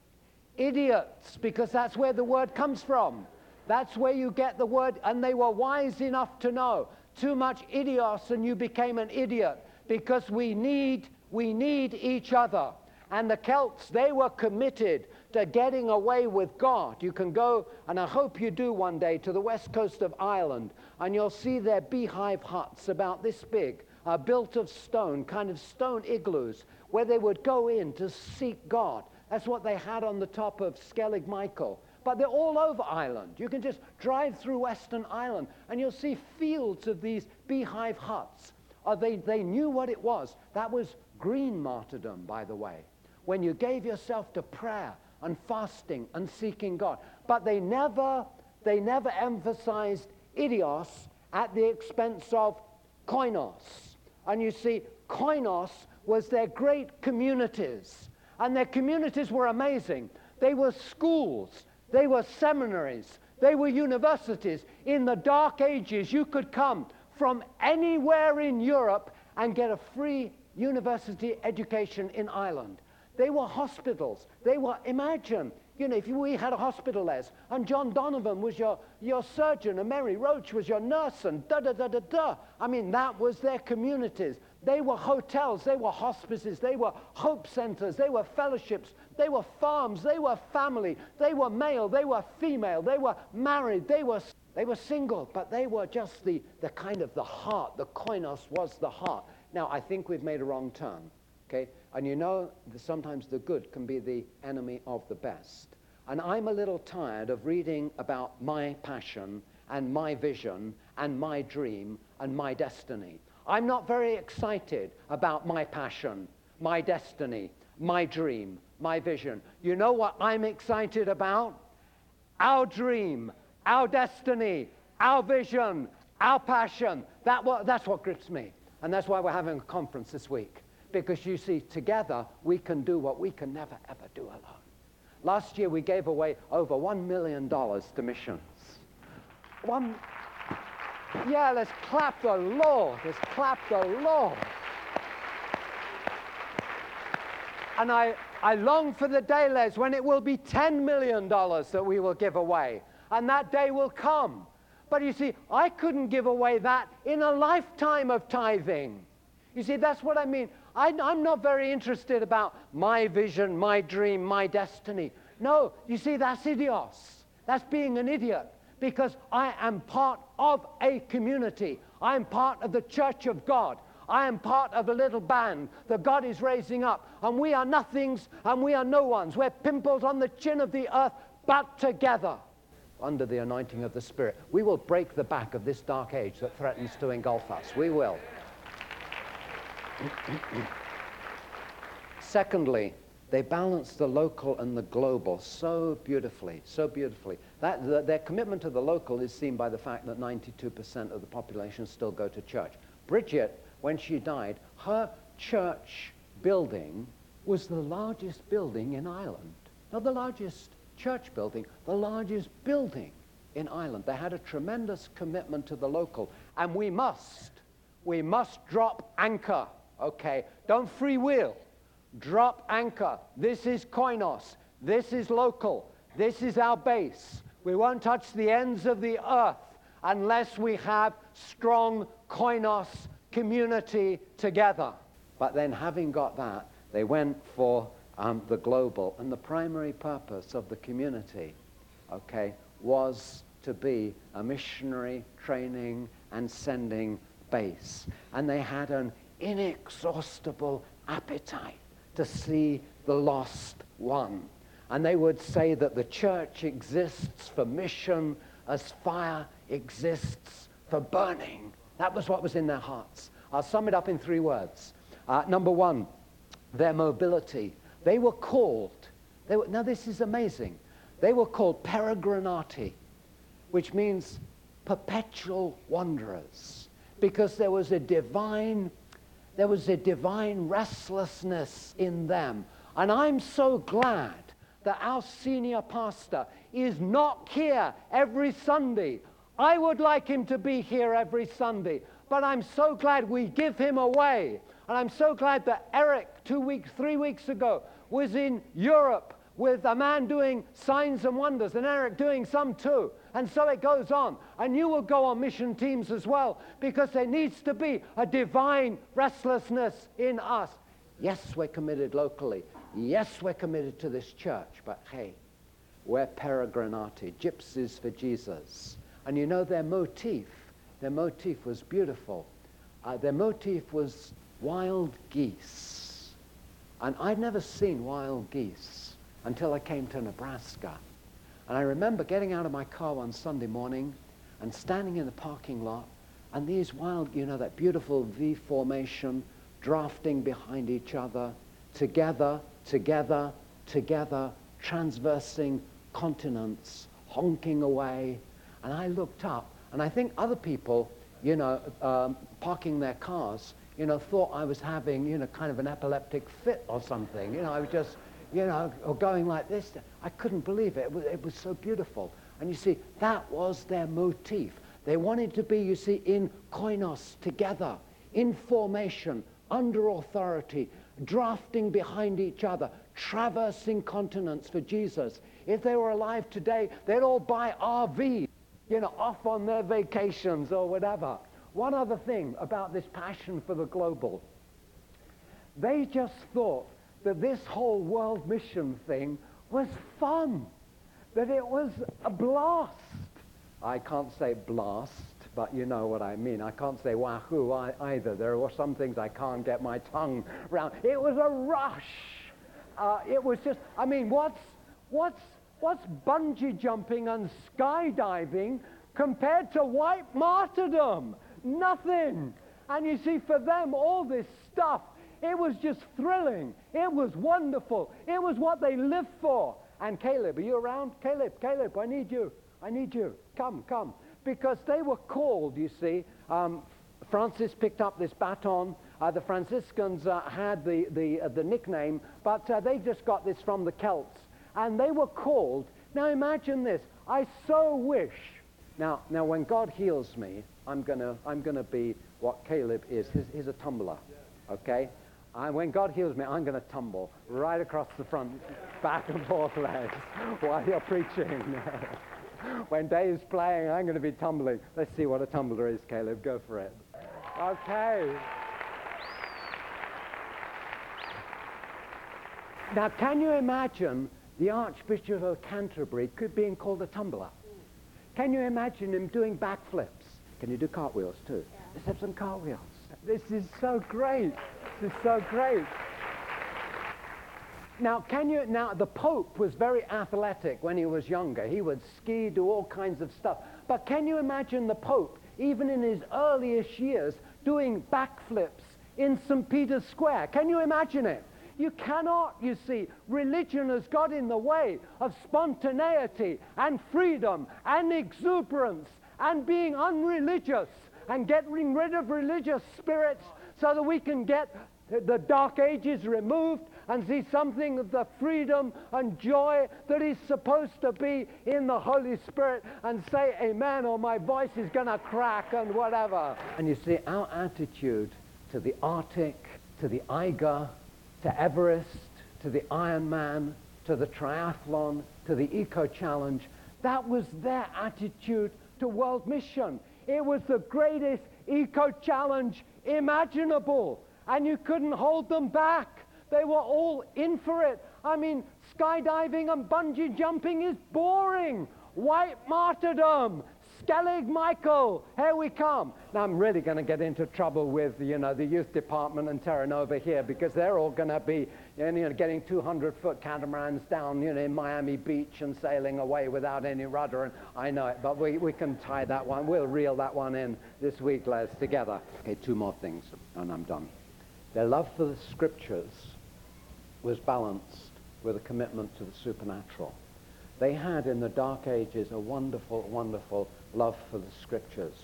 idiots, because that's where the word comes from. That's where you get the word, and they were wise enough to know. Too much idios and you became an idiot, because we need, we need each other. And the Celts, they were committed to getting away with God. You can go, and I hope you do one day, to the west coast of Ireland, and you'll see their beehive huts about this big, uh, built of stone, kind of stone igloos, where they would go in to seek God. That's what they had on the top of Skellig Michael. But they're all over Ireland. You can just drive through Western Ireland, and you'll see fields of these beehive huts. Uh, they, they knew what it was. That was green martyrdom, by the way, when you gave yourself to prayer and fasting and seeking God. But they never, they never emphasized idios at the expense of koinos. And you see, koinos was their great communities. And their communities were amazing. They were schools. They were seminaries. They were universities. In the dark ages, you could come from anywhere in Europe and get a free university education in Ireland. They were hospitals. They were, imagine, you know, if we had a hospital there, and John Donovan was your, your surgeon, and Mary Roach was your nurse, and da-da-da-da-da. I mean, that was their communities. They were hotels. They were hospices. They were hope centers. They were fellowships. They were farms. They were family. They were male. They were female. They were married. They were, they were single, but they were just the, the kind of the heart. The koinos was the heart. Now, I think we've made a wrong turn. Okay? And you know, the, sometimes the good can be the enemy of the best. And I'm a little tired of reading about my passion and my vision and my dream and my destiny. I'm not very excited about my passion, my destiny, my dream, my vision. You know what I'm excited about? Our dream, our destiny, our vision, our passion. That, that's what grips me. And that's why we're having a conference this week. Because you see, together we can do what we can never, ever do alone. Last year we gave away over one million dollars to missions. One, yeah, let's clap the Lord. Let's clap the Lord. And I, I long for the day, Les, when it will be ten million dollars that we will give away. And that day will come. But you see, I couldn't give away that in a lifetime of tithing. You see, that's what I mean. I, I'm not very interested about my vision, my dream, my destiny. No, you see, that's idios. That's being an idiot, because I am part of a community. I am part of the church of God. I am part of a little band that God is raising up. And we are nothings and we are no ones. We're pimples on the chin of the earth, but together, under the anointing of the Spirit, we will break the back of this dark age that threatens to engulf us. We will. Secondly, they balance the local and the global so beautifully, so beautifully. That, the, their commitment to the local is seen by the fact that ninety-two percent of the population still go to church. Bridget, when she died, her church building was the largest building in Ireland. Not the largest church building, the largest building in Ireland. They had a tremendous commitment to the local. And we must, we must drop anchor, okay? Don't freewheel. Drop anchor. This is koinos. This is local. This is our base. We won't touch the ends of the earth unless we have strong koinos community together. But then, having got that, they went for um, the global. And the primary purpose of the community, okay, was to be a missionary training and sending base. And they had an inexhaustible appetite to see the lost one. And they would say that the church exists for mission as fire exists for burning. That was what was in their hearts. I'll sum it up in three words. Uh, number one, their mobility. They were called, they were, now this is amazing, they were called peregrinati, which means perpetual wanderers, because there was a divine There was a divine restlessness in them. And I'm so glad that our senior pastor is not here every Sunday. I would like him to be here every Sunday, but I'm so glad we give him away. And I'm so glad that Eric, two weeks, three weeks ago, was in Europe with a man doing signs and wonders, and Eric doing some too. And so it goes on. And you will go on mission teams as well, because there needs to be a divine restlessness in us. Yes, we're committed locally. Yes, we're committed to this church. But hey, we're peregrinati, gypsies for Jesus. And you know their motif, their motif was beautiful. Uh, their motif was wild geese. And I'd never seen wild geese until I came to Nebraska. And I remember getting out of my car one Sunday morning and standing in the parking lot, and these wild, you know, that beautiful V formation, drafting behind each other, together, together, together, transversing continents, honking away. And I looked up, and I think other people, you know, um, parking their cars, you know, thought I was having, you know, kind of an epileptic fit or something. You know, I was just, you know, or going like this. I couldn't believe it. It was, it was so beautiful. And you see, that was their motif. They wanted to be, you see, in koinos, together, in formation, under authority, drafting behind each other, traversing continents for Jesus. If they were alive today, they'd all buy R Vs, you know, off on their vacations or whatever. One other thing about this passion for the global. They just thought that this whole world mission thing was fun, that it was a blast. I can't say blast, but you know what I mean. I can't say wahoo either. There are some things I can't get my tongue around. It was a rush. Uh, it was just, I mean, what's, what's, what's bungee jumping and skydiving compared to white martyrdom? Nothing. And you see, for them, all this stuff, it was just thrilling. It was wonderful. It was what they lived for. And Caleb, are you around? Caleb, Caleb, I need you. I need you. Come, come. Because they were called, you see. Um, Francis picked up this baton. Uh, the Franciscans uh, had the, the, uh, the nickname, but uh, they just got this from the Celts. And they were called. Now imagine this. I so wish. Now, now when God heals me, I'm going to I'm gonna be what Caleb is. He's, he's a tumbler, okay? And when God heals me, I'm going to tumble right across the front, back and forth legs while you're preaching. When Dave's playing, I'm going to be tumbling. Let's see what a tumbler is, Caleb. Go for it. Okay. Now, can you imagine the Archbishop of Canterbury could being called a tumbler. Can you imagine him doing backflips? Can you do cartwheels too? Yeah. Let's have some cartwheels. This is so great. This is so great. Now, can you, now the Pope was very athletic when he was younger. He would ski, do all kinds of stuff. But can you imagine the Pope, even in his earliest years, doing backflips in Saint Peter's Square? Can you imagine it? You cannot, you see. Religion has got in the way of spontaneity and freedom and exuberance and being unreligious and getting rid of religious spirits so that we can get the Dark Ages removed and see something of the freedom and joy that is supposed to be in the Holy Spirit, and say amen or my voice is going to crack and whatever. And you see, our attitude to the Arctic, to the Eiger, to Everest, to the Ironman, to the triathlon, to the Eco Challenge, that was their attitude to world mission. It was the greatest Eco Challenge imaginable, and you couldn't hold them back. They were all in for it. I mean, skydiving and bungee jumping is boring. White martyrdom. Skellig Michael, here we come. Now, I'm really going to get into trouble with, you know, the youth department and Terra Nova here, because they're all going to be, you know, getting two hundred foot catamarans down, you know, in Miami Beach and sailing away without any rudder. And I know it, but we, we can tie that one. We'll reel that one in this week, Les, together. Okay, two more things, and I'm done. Their love for the scriptures was balanced with a commitment to the supernatural. They had in the Dark Ages a wonderful, wonderful love for the scriptures.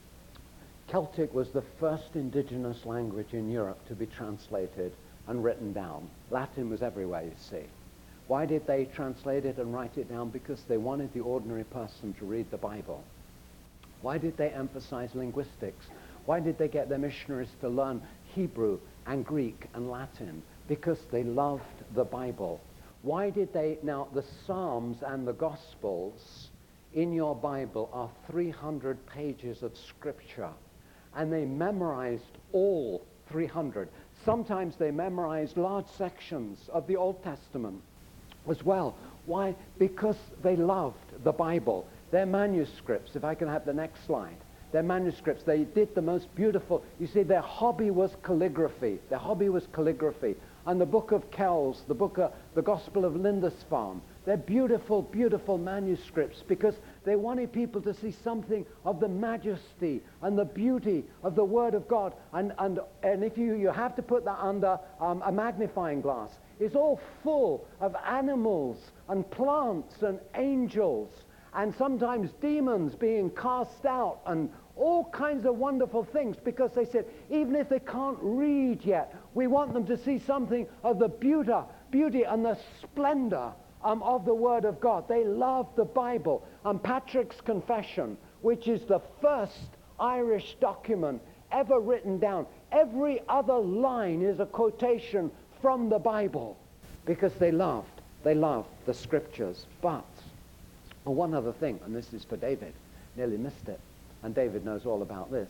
Celtic was the first indigenous language in Europe to be translated and written down. Latin was everywhere, you see. Why did they translate it and write it down? Because they wanted the ordinary person to read the Bible. Why did they emphasize linguistics? Why did they get their missionaries to learn Hebrew and Greek and Latin? Because they loved the Bible. Why did they, now the Psalms and the Gospels in your Bible are three hundred pages of scripture, and they memorized all three hundred. Sometimes they memorized large sections of the Old Testament as well. Why? Because they loved the Bible. Their manuscripts, if I can have the next slide, their manuscripts, they did the most beautiful, you see, their hobby was calligraphy. Their hobby was calligraphy. And the book of Kells, the book of the Gospel of Lindisfarne, they're beautiful, beautiful manuscripts, because they wanted people to see something of the majesty and the beauty of the Word of God. And, and, and if you, you have to put that under um, a magnifying glass. It's all full of animals and plants and angels and sometimes demons being cast out and all kinds of wonderful things, because they said, even if they can't read yet, we want them to see something of the beauty, beauty and the splendor um, of the Word of God. They loved the Bible. And Patrick's Confession, which is the first Irish document ever written down, every other line is a quotation from the Bible, because they loved, they loved the scriptures. But oh, one other thing, and this is for David, nearly missed it. And David knows all about this.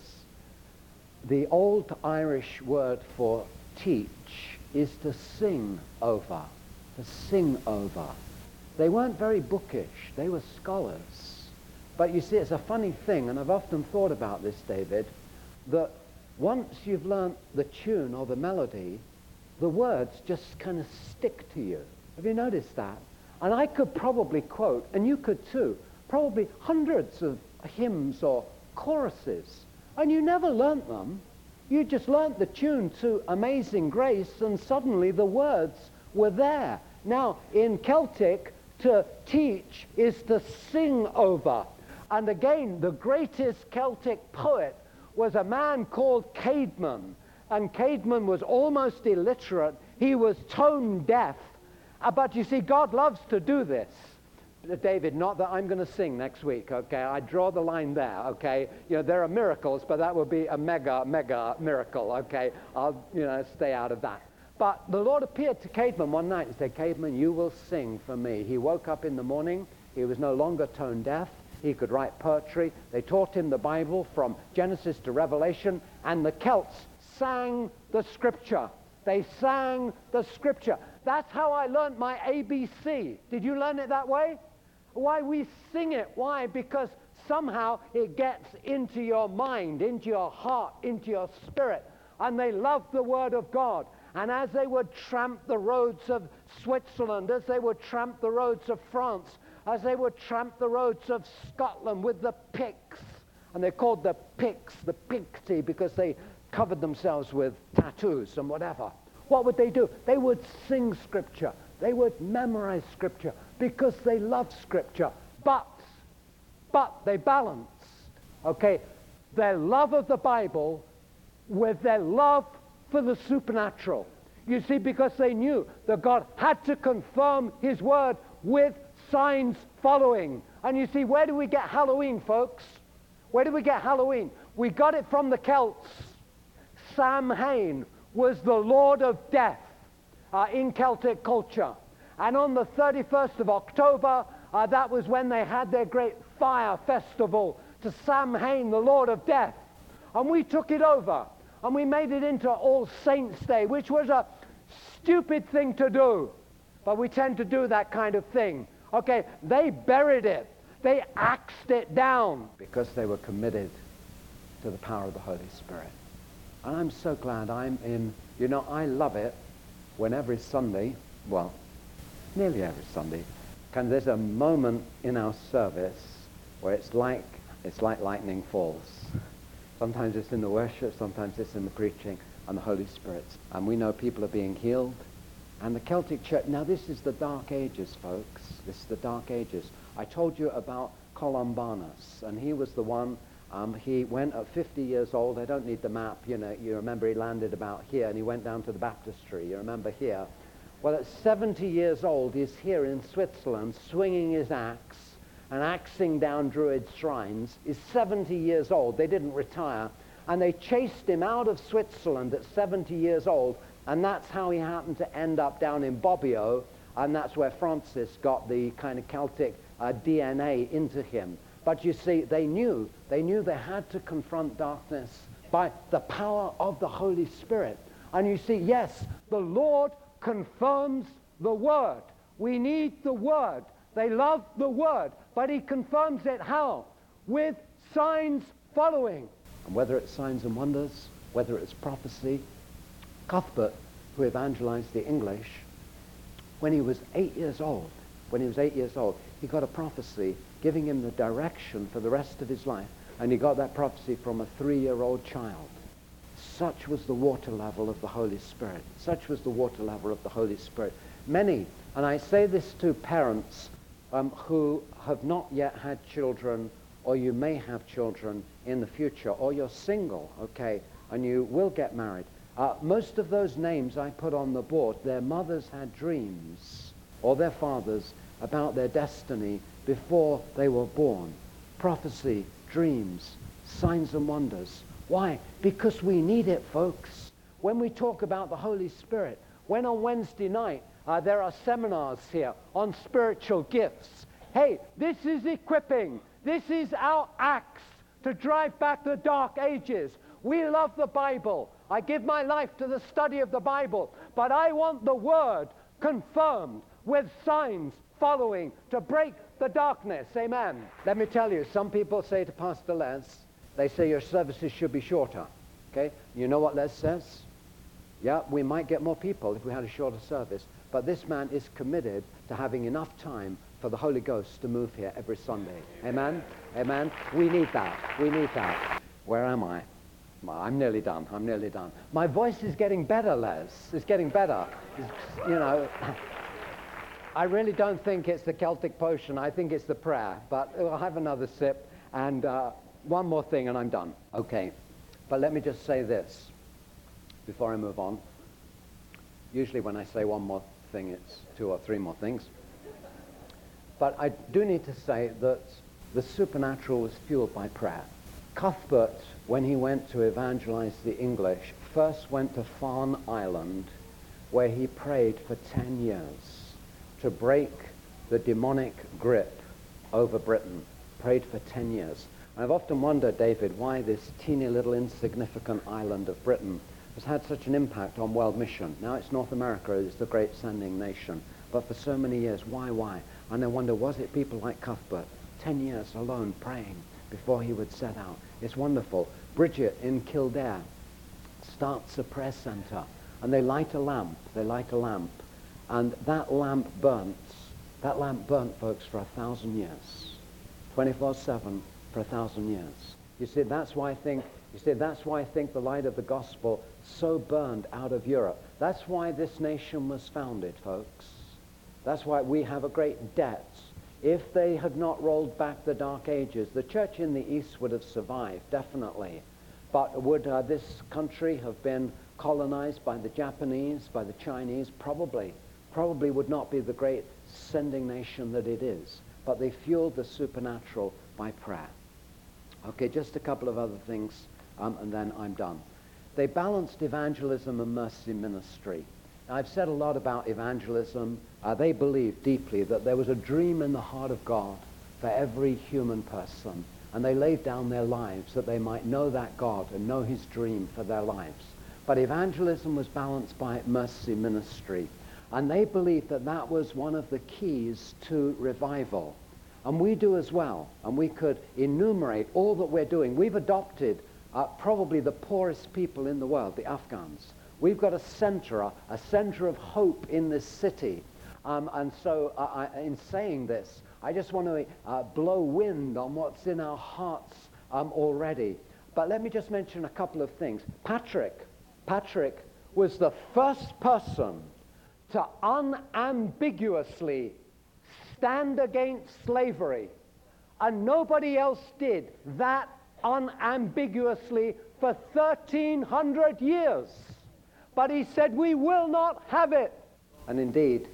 The old Irish word for teach is to sing over, to sing over. They weren't very bookish, they were scholars. But you see, it's a funny thing, and I've often thought about this, David, that once you've learnt the tune or the melody, the words just kind of stick to you. Have you noticed that? And I could probably quote, and you could too, probably hundreds of hymns or choruses, and you never learnt them. You just learnt the tune to Amazing Grace, and suddenly the words were there. Now, in Celtic, to teach is to sing over. And again, the greatest Celtic poet was a man called Caedmon. And Caedmon was almost illiterate. He was tone deaf. Uh, but you see, God loves to do this. David, not that I'm going to sing next week, okay? I draw the line there, okay? You know, there are miracles, but that would be a mega, mega miracle, okay? I'll, you know, stay out of that. But the Lord appeared to Caedmon one night and said, Caedmon, you will sing for me. He woke up in the morning. He was no longer tone deaf. He could write poetry. They taught him the Bible from Genesis to Revelation, and the Celts sang the scripture. They sang the scripture. That's how I learned my A B C. Did you learn it that way? Why we sing it? Why? Because somehow it gets into your mind, into your heart, into your spirit. And they loved the Word of God. And as they would tramp the roads of Switzerland, as they would tramp the roads of France, as they would tramp the roads of Scotland with the Picts, and they called the Picts the Picti because they covered themselves with tattoos and whatever. What would they do? They would sing Scripture. They would memorize Scripture because they loved Scripture. But, but they balanced, okay, their love of the Bible with their love for the supernatural. You see, because they knew that God had to confirm His word with signs following. And you see, where do we get Halloween, folks? Where do we get Halloween? We got it from the Celts. Samhain was the Lord of Death uh, in Celtic culture. And on the thirty-first of October, uh, that was when they had their great fire festival to Samhain, the Lord of Death. And we took it over, and we made it into All Saints' Day, which was a stupid thing to do. But we tend to do that kind of thing. Okay, they buried it. They axed it down because they were committed to the power of the Holy Spirit. And I'm so glad I'm in, you know, I love it when every Sunday, well, nearly every Sunday, kind of there's a moment in our service where it's like, it's like lightning falls. Sometimes it's in the worship, sometimes it's in the preaching, and the Holy Spirit. And we know people are being healed. And the Celtic Church, now this is the Dark Ages, folks. This is the Dark Ages. I told you about Columbanus, and he was the one, um, he went at fifty years old. I don't need the map, you know, you remember he landed about here, and he went down to the baptistry, you remember here. Well, at seventy years old, he's here in Switzerland, swinging his axe, and axing down Druid shrines. He's seventy years old. They didn't retire. And they chased him out of Switzerland at seventy years old, and that's how he happened to end up down in Bobbio, and that's where Francis got the kind of Celtic uh, D N A into him. But you see, they knew, they knew they had to confront darkness by the power of the Holy Spirit. And you see, yes, the Lord confirms the Word. We need the Word. They love the Word, but He confirms it how? With signs following. And whether it's signs and wonders, whether it's prophecy, Cuthbert, who evangelized the English, when he was eight years old, when he was eight years old, he got a prophecy giving him the direction for the rest of his life, and he got that prophecy from a three-year-old child. Such was the water level of the Holy Spirit. Such was the water level of the Holy Spirit. Many, and I say this to parents um, who have not yet had children, or you may have children in the future, or you're single, okay, and you will get married. Uh, most of those names I put on the board, their mothers had dreams, or their fathers, about their destiny before they were born. Prophecy, dreams, signs and wonders. Why? Because we need it, folks. When we talk about the Holy Spirit, when on Wednesday night uh, there are seminars here on spiritual gifts, hey, this is equipping. This is our axe to drive back the dark ages. We love the Bible. I give my life to the study of the Bible, but I want the Word confirmed with signs following to break the darkness. Amen. Let me tell you, some people say to Pastor Les, they say your services should be shorter. Okay? You know what Les says? Yeah, we might get more people if we had a shorter service, but this man is committed to having enough time for the Holy Ghost to move here every Sunday. Amen? Amen? We need that. We need that. Where am I? I'm nearly done. I'm nearly done. My voice is getting better, Les. It's getting better. It's, you know, I really don't think it's the Celtic potion. I think it's the prayer. But I'll have another sip. And uh, one more thing and I'm done. Okay. But let me just say this before I move on. Usually when I say one more thing, it's two or three more things. But I do need to say that the supernatural was fueled by prayer. Cuthbert, when he went to evangelize the English, first went to Farne Island, where he prayed for ten years to break the demonic grip over Britain. Prayed for ten years. And I've often wondered, David, why this teeny little insignificant island of Britain has had such an impact on world mission. Now it's North America, it's the great sending nation. But for so many years, why, why? And I wonder, was it people like Cuthbert, ten years alone praying before he would set out? It's wonderful. Bridget in Kildare starts a prayer center, and they light a lamp, they light a lamp, and that lamp burns. That lamp burnt, folks, for a thousand years. twenty-four seven for a thousand years. You see, that's why I think, you see, that's why I think the light of the gospel so burned out of Europe. That's why this nation was founded, folks. That's why we have a great debt. If they had not rolled back the Dark Ages, the church in the East would have survived, definitely. But would uh, this country have been colonized by the Japanese, by the Chinese? Probably. Probably would not be the great sending nation that it is. But they fueled the supernatural by prayer. Okay, just a couple of other things, um, and then I'm done. They balanced evangelism and mercy ministry. I've said a lot about evangelism. Uh, they believed deeply that there was a dream in the heart of God for every human person, and they laid down their lives that they might know that God and know his dream for their lives. But evangelism was balanced by mercy ministry, and they believed that that was one of the keys to revival. And we do as well, and we could enumerate all that we're doing. We've adopted uh, probably the poorest people in the world, the Afghans. We've got a center, a, a center of hope in this city. Um, and so uh, I, in saying this, I just want to uh, blow wind on what's in our hearts um, already. But let me just mention a couple of things. Patrick, Patrick was the first person to unambiguously stand against slavery. And nobody else did that unambiguously for thirteen hundred years. But he said, we will not have it. And indeed,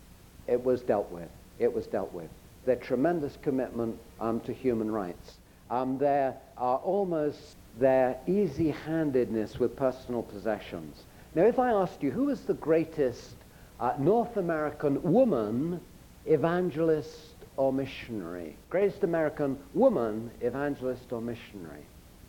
it was dealt with. It was dealt with. Their tremendous commitment um, to human rights. Um, their uh, almost their easy-handedness with personal possessions. Now, if I asked you, who is the greatest uh, North American woman evangelist or missionary? Greatest American woman evangelist or missionary?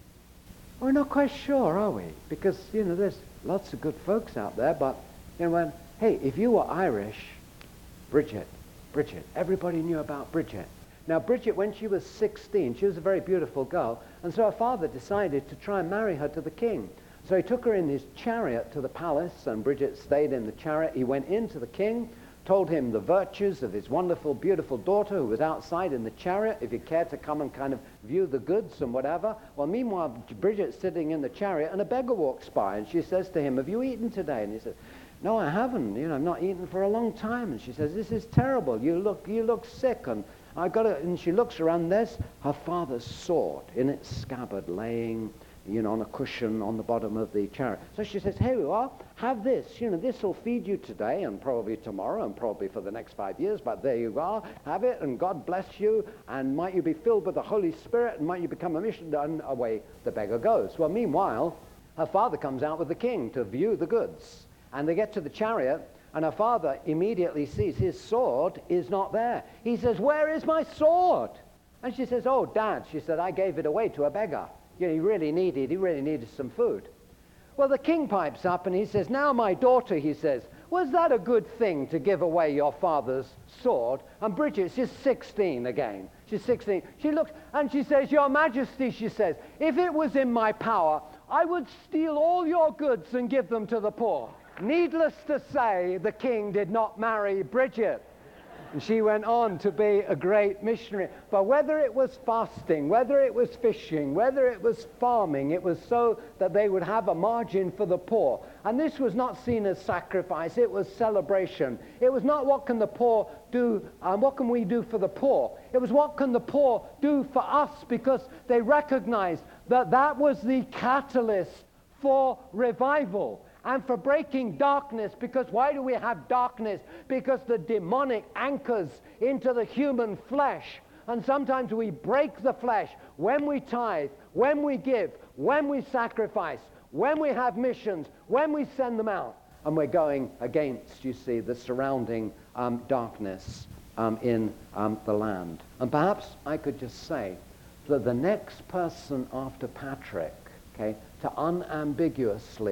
We're not quite sure, are we? Because, you know, there's lots of good folks out there, but, you know, when, hey, if you were Irish, Bridget, Bridget, everybody knew about Bridget. Now, Bridget, when she was sixteen, she was a very beautiful girl, and so her father decided to try and marry her to the king. So he took her in his chariot to the palace, and Bridget stayed in the chariot. He went into the king, told him the virtues of his wonderful, beautiful daughter who was outside in the chariot, if you care to come and kind of view the goods and whatever. Well, meanwhile, Bridget's sitting in the chariot, and a beggar walks by, and she says to him, have you eaten today? And he says, no, I haven't. You know, I've not eaten for a long time. And she says, this is terrible. You look, you look sick. And I got it. And she looks around. There's her father's sword in its scabbard, laying, you know, on a cushion on the bottom of the chariot. So she says, here you are, have this. You know, this will feed you today and probably tomorrow and probably for the next five years, but there you are. Have it, and God bless you, and might you be filled with the Holy Spirit, and might you become a missionary, and away the beggar goes. Well, meanwhile, her father comes out with the king to view the goods, and they get to the chariot, and her father immediately sees his sword is not there. He says, where is my sword? And she says, oh, Dad, she said, I gave it away to a beggar. You know, he really needed, he really needed some food. Well, the king pipes up and he says, now my daughter, he says, was that a good thing to give away your father's sword? And Bridget, she's sixteen again. She's sixteen. She looks and she says, Your Majesty, she says, if it was in my power, I would steal all your goods and give them to the poor. Needless to say, the king did not marry Bridget. And she went on to be a great missionary. But whether it was fasting, whether it was fishing, whether it was farming, it was so that they would have a margin for the poor. And this was not seen as sacrifice, it was celebration. It was not what can the poor do, um, what can we do for the poor? It was what can the poor do for us, because they recognized that that was the catalyst for revival. And for breaking darkness, because why do we have darkness? Because the demonic anchors into the human flesh. And sometimes we break the flesh when we tithe, when we give, when we sacrifice, when we have missions, when we send them out. And we're going against, you see, the surrounding um, darkness um, in um, the land. And perhaps I could just say that the next person after Patrick, okay, to unambiguously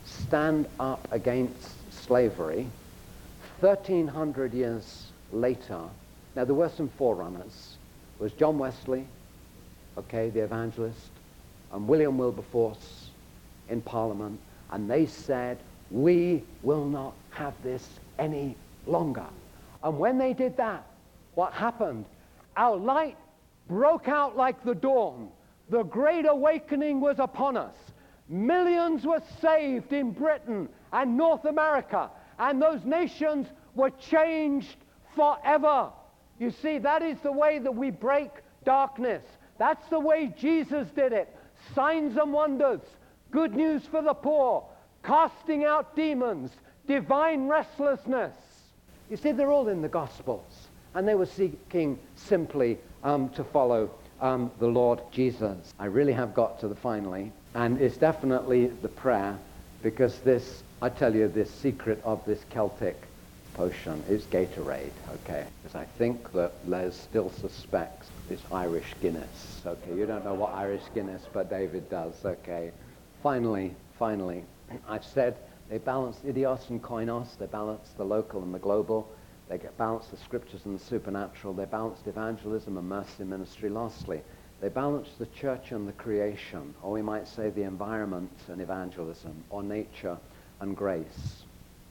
stand up against slavery. thirteen hundred years later, now there were some forerunners. It was John Wesley, okay, the evangelist, and William Wilberforce in Parliament, and they said, we will not have this any longer. And when they did that, what happened? Our light broke out like the dawn. The Great Awakening was upon us. Millions were saved in Britain and North America, and those nations were changed forever. You see, that is the way that we break darkness. That's the way Jesus did it. Signs and wonders, good news for the poor, casting out demons, divine restlessness. You see, they're all in the Gospels, and they were seeking simply um, to follow um, the Lord Jesus. I really have got to the finally, and it's definitely the prayer, because this, I tell you, this secret of this Celtic potion is Gatorade, okay? Because I think that Les still suspects this Irish Guinness, okay? You don't know what Irish Guinness, but David does, okay? Finally, finally, I've said they balance idios and koinos, they balance the local and the global, they get balance the scriptures and the supernatural, they balanced evangelism and mercy ministry. Lastly, they balance the church and the creation, or we might say the environment and evangelism, or nature and grace.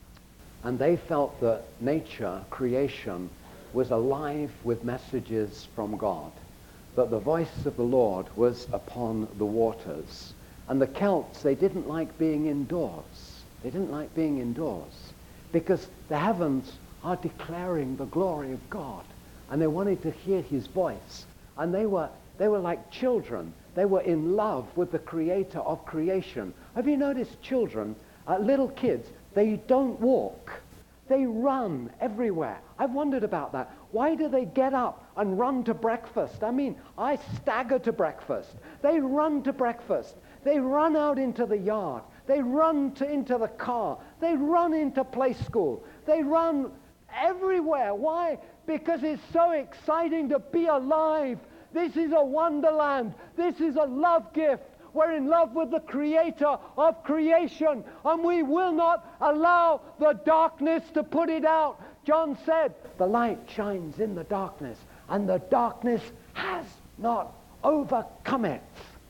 And they felt that nature, creation, was alive with messages from God, that the voice of the Lord was upon the waters. And the Celts, they didn't like being indoors. They didn't like being indoors because the heavens are declaring the glory of God, and they wanted to hear his voice. And they were, they were like children. They were in love with the creator of creation. Have you noticed children, uh, little kids, they don't walk. They run everywhere. I've wondered about that. Why do they get up and run to breakfast? I mean, I stagger to breakfast. They run to breakfast. They run out into the yard. They run to, into the car. They run into play school. They run everywhere. Why? Because it's so exciting to be alive. This is a wonderland. This is a love gift. We're in love with the creator of creation, and we will not allow the darkness to put it out. John said, the light shines in the darkness, and the darkness has not overcome it.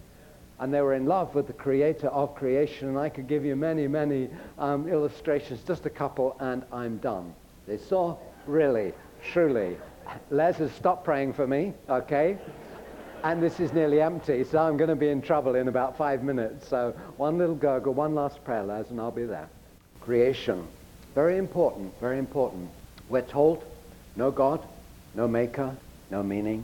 And they were in love with the creator of creation, and I could give you many, many um, illustrations, just a couple, and I'm done. They saw, really, truly, Les has stopped praying for me, okay? And this is nearly empty, so I'm going to be in trouble in about five minutes. So one little gurgle, one last prayer, Les, and I'll be there. Creation. Very important, very important. We're told, no God, no maker, no meaning,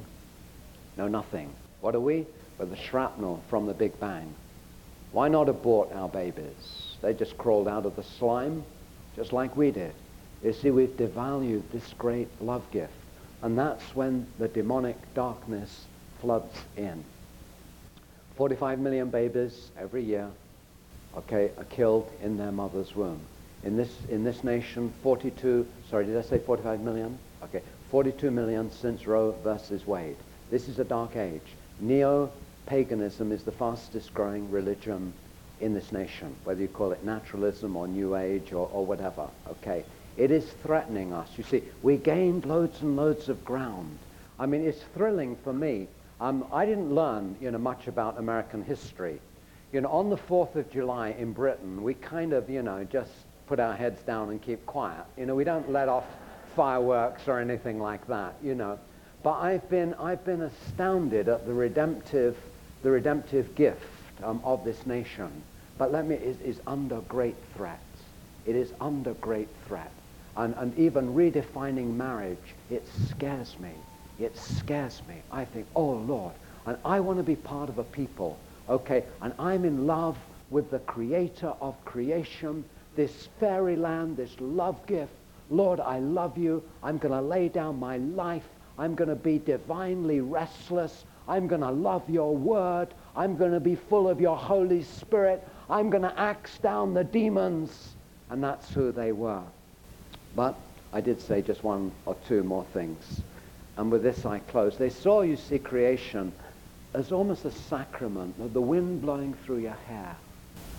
no nothing. What are we? We're the shrapnel from the Big Bang. Why not abort our babies? They just crawled out of the slime, just like we did. You see, we've devalued this great love gift. And that's when the demonic darkness floods in. forty-five million babies every year, okay, are killed in their mother's womb. In this in this nation, forty-two, sorry, did I say forty-five million? Okay, forty-two million since Roe versus Wade. This is a dark age. Neo-paganism is the fastest growing religion in this nation, whether you call it naturalism or New Age or, or whatever, okay. It is threatening us. You see, we gained loads and loads of ground. I mean, it's thrilling for me. Um, I didn't learn, you know, much about American history. You know, on the fourth of July in Britain, we kind of, you know, just put our heads down and keep quiet. You know, we don't let off fireworks or anything like that, you know. But I've been, I've been astounded at the redemptive, the redemptive gift um, of this nation. But let me, it is under great threat. It is under great threat. And, and even redefining marriage, it scares me. It scares me. I think, oh Lord, and I want to be part of a people, okay, and I'm in love with the creator of creation, this fairyland, this love gift. Lord, I love you. I'm going to lay down my life. I'm going to be divinely restless. I'm going to love your word. I'm going to be full of your Holy Spirit. I'm going to axe down the demons. And that's who they were. But I did say just one or two more things. And with this I close. They saw, you see, creation as almost a sacrament, of the wind blowing through your hair,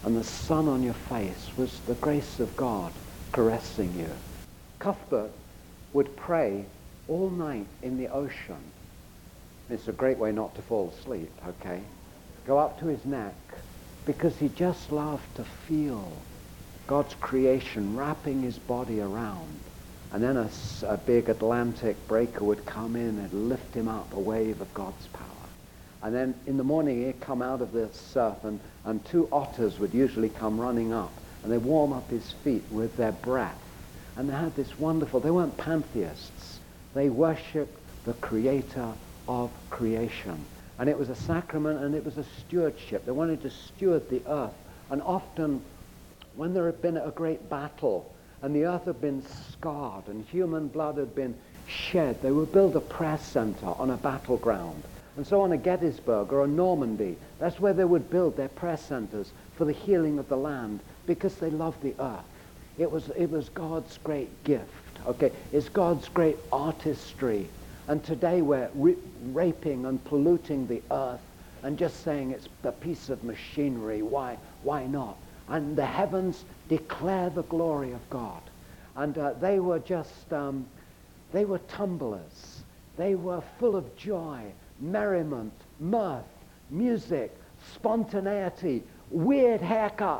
and the sun on your face was the grace of God caressing you. Cuthbert would pray all night in the ocean. It's a great way not to fall asleep, okay? Go up to his neck, because he just loved to feel God's creation wrapping his body around. And then a, a big Atlantic breaker would come in and lift him up, a wave of God's power. And then in the morning he'd come out of the surf, and, and two otters would usually come running up, and they'd warm up his feet with their breath. And they had this wonderful, they weren't pantheists. They worshiped the creator of creation. And it was a sacrament, and it was a stewardship. They wanted to steward the earth. And often, when there had been a great battle, and the earth had been scarred, and human blood had been shed, they would build a prayer center on a battleground. And so on a Gettysburg or a Normandy, that's where they would build their prayer centers for the healing of the land, because they loved the earth. It was, it was God's great gift, okay? It's God's great artistry. And today we're ra- raping and polluting the earth and just saying it's a piece of machinery. Why, why not? And the heavens declare the glory of God. And uh, they were just, um, they were tumblers. They were full of joy, merriment, mirth, music, spontaneity, weird haircuts,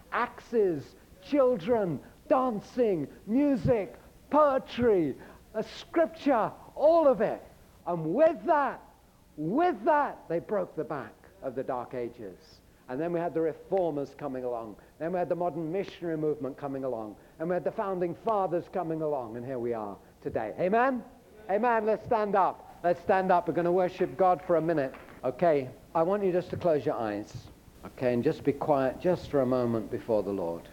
axes, children, dancing, music, poetry, a scripture, all of it. And with that, with that, they broke the back of the Dark Ages. And then we had the reformers coming along. Then we had the modern missionary movement coming along. And we had the founding fathers coming along. And here we are today. Amen? Amen. Let's stand up. Let's stand up. We're going to worship God for a minute. Okay. I want you just to close your eyes. Okay. And just be quiet just for a moment before the Lord.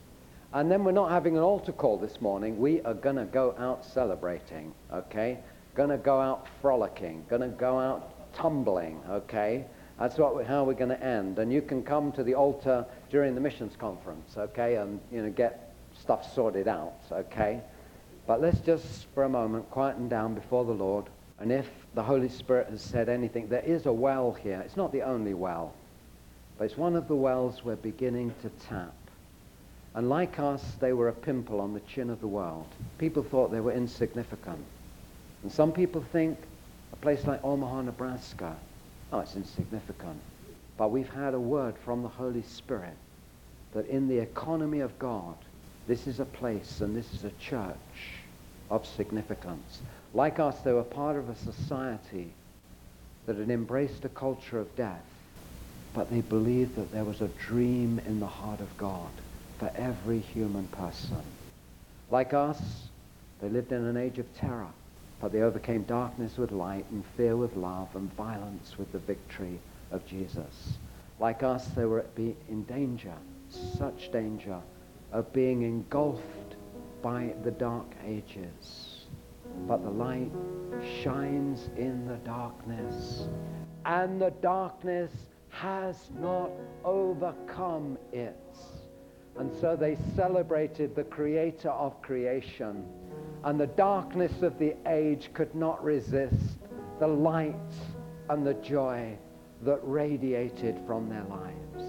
And then we're not having an altar call this morning. We are going to go out celebrating. Okay. Going to go out frolicking. Going to go out tumbling. Okay. That's what we, how we're going to end. And you can come to the altar during the missions conference, okay, and you know get stuff sorted out, okay. But let's just for a moment quieten down before the Lord. And if the Holy Spirit has said anything, there is a well here. It's not the only well, but it's one of the wells we're beginning to tap. And like us, they were a pimple on the chin of the world. People thought they were insignificant. And some people think a place like Omaha, Nebraska, oh, it's insignificant. But we've had a word from the Holy Spirit that in the economy of God, this is a place and this is a church of significance. Like us, they were part of a society that had embraced a culture of death, but they believed that there was a dream in the heart of God for every human person. Like us, they lived in an age of terror, but they overcame darkness with light and fear with love and violence with the victory of Jesus. Like us, they were in danger, such danger of being engulfed by the dark ages. But the light shines in the darkness, and the darkness has not overcome it. And so they celebrated the creator of creation. And the darkness of the age could not resist the light and the joy that radiated from their lives.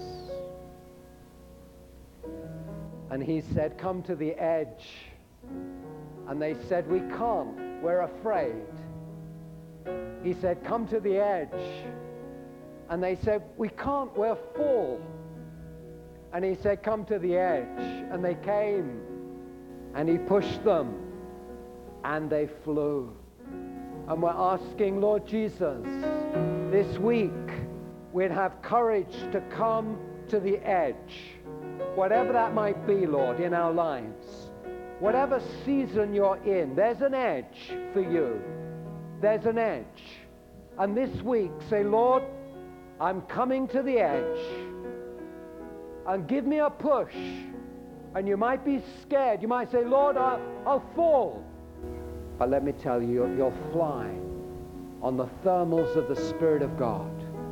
And he said, come to the edge. And they said, we can't, we're afraid. He said, come to the edge. And they said, we can't, we're full. And he said, come to the edge. And they came. And he pushed them. And they flew. And we're asking, Lord Jesus, this week we'd have courage to come to the edge. Whatever that might be, Lord, in our lives. Whatever season you're in, there's an edge for you. There's an edge. And this week, say, Lord, I'm coming to the edge. And give me a push. And you might be scared. You might say, Lord, I'll, I'll fall. But let me tell you, you'll fly on the thermals of the Spirit of God.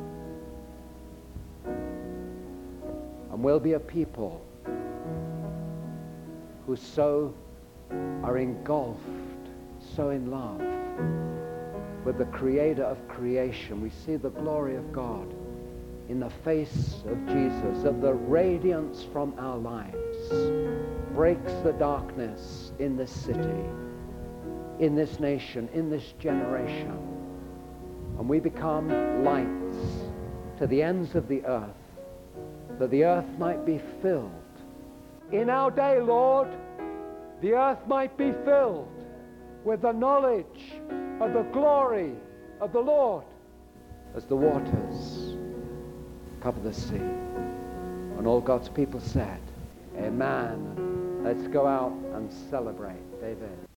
And we'll be a people who so are engulfed, so in love with the Creator of creation. We see the glory of God in the face of Jesus, of the radiance from our lives, breaks the darkness in this city, in this nation, in this generation. And we become lights to the ends of the earth, that the earth might be filled. In our day, Lord, the earth might be filled with the knowledge of the glory of the Lord as the waters cover the sea. And all God's people said, amen. Let's go out and celebrate, David.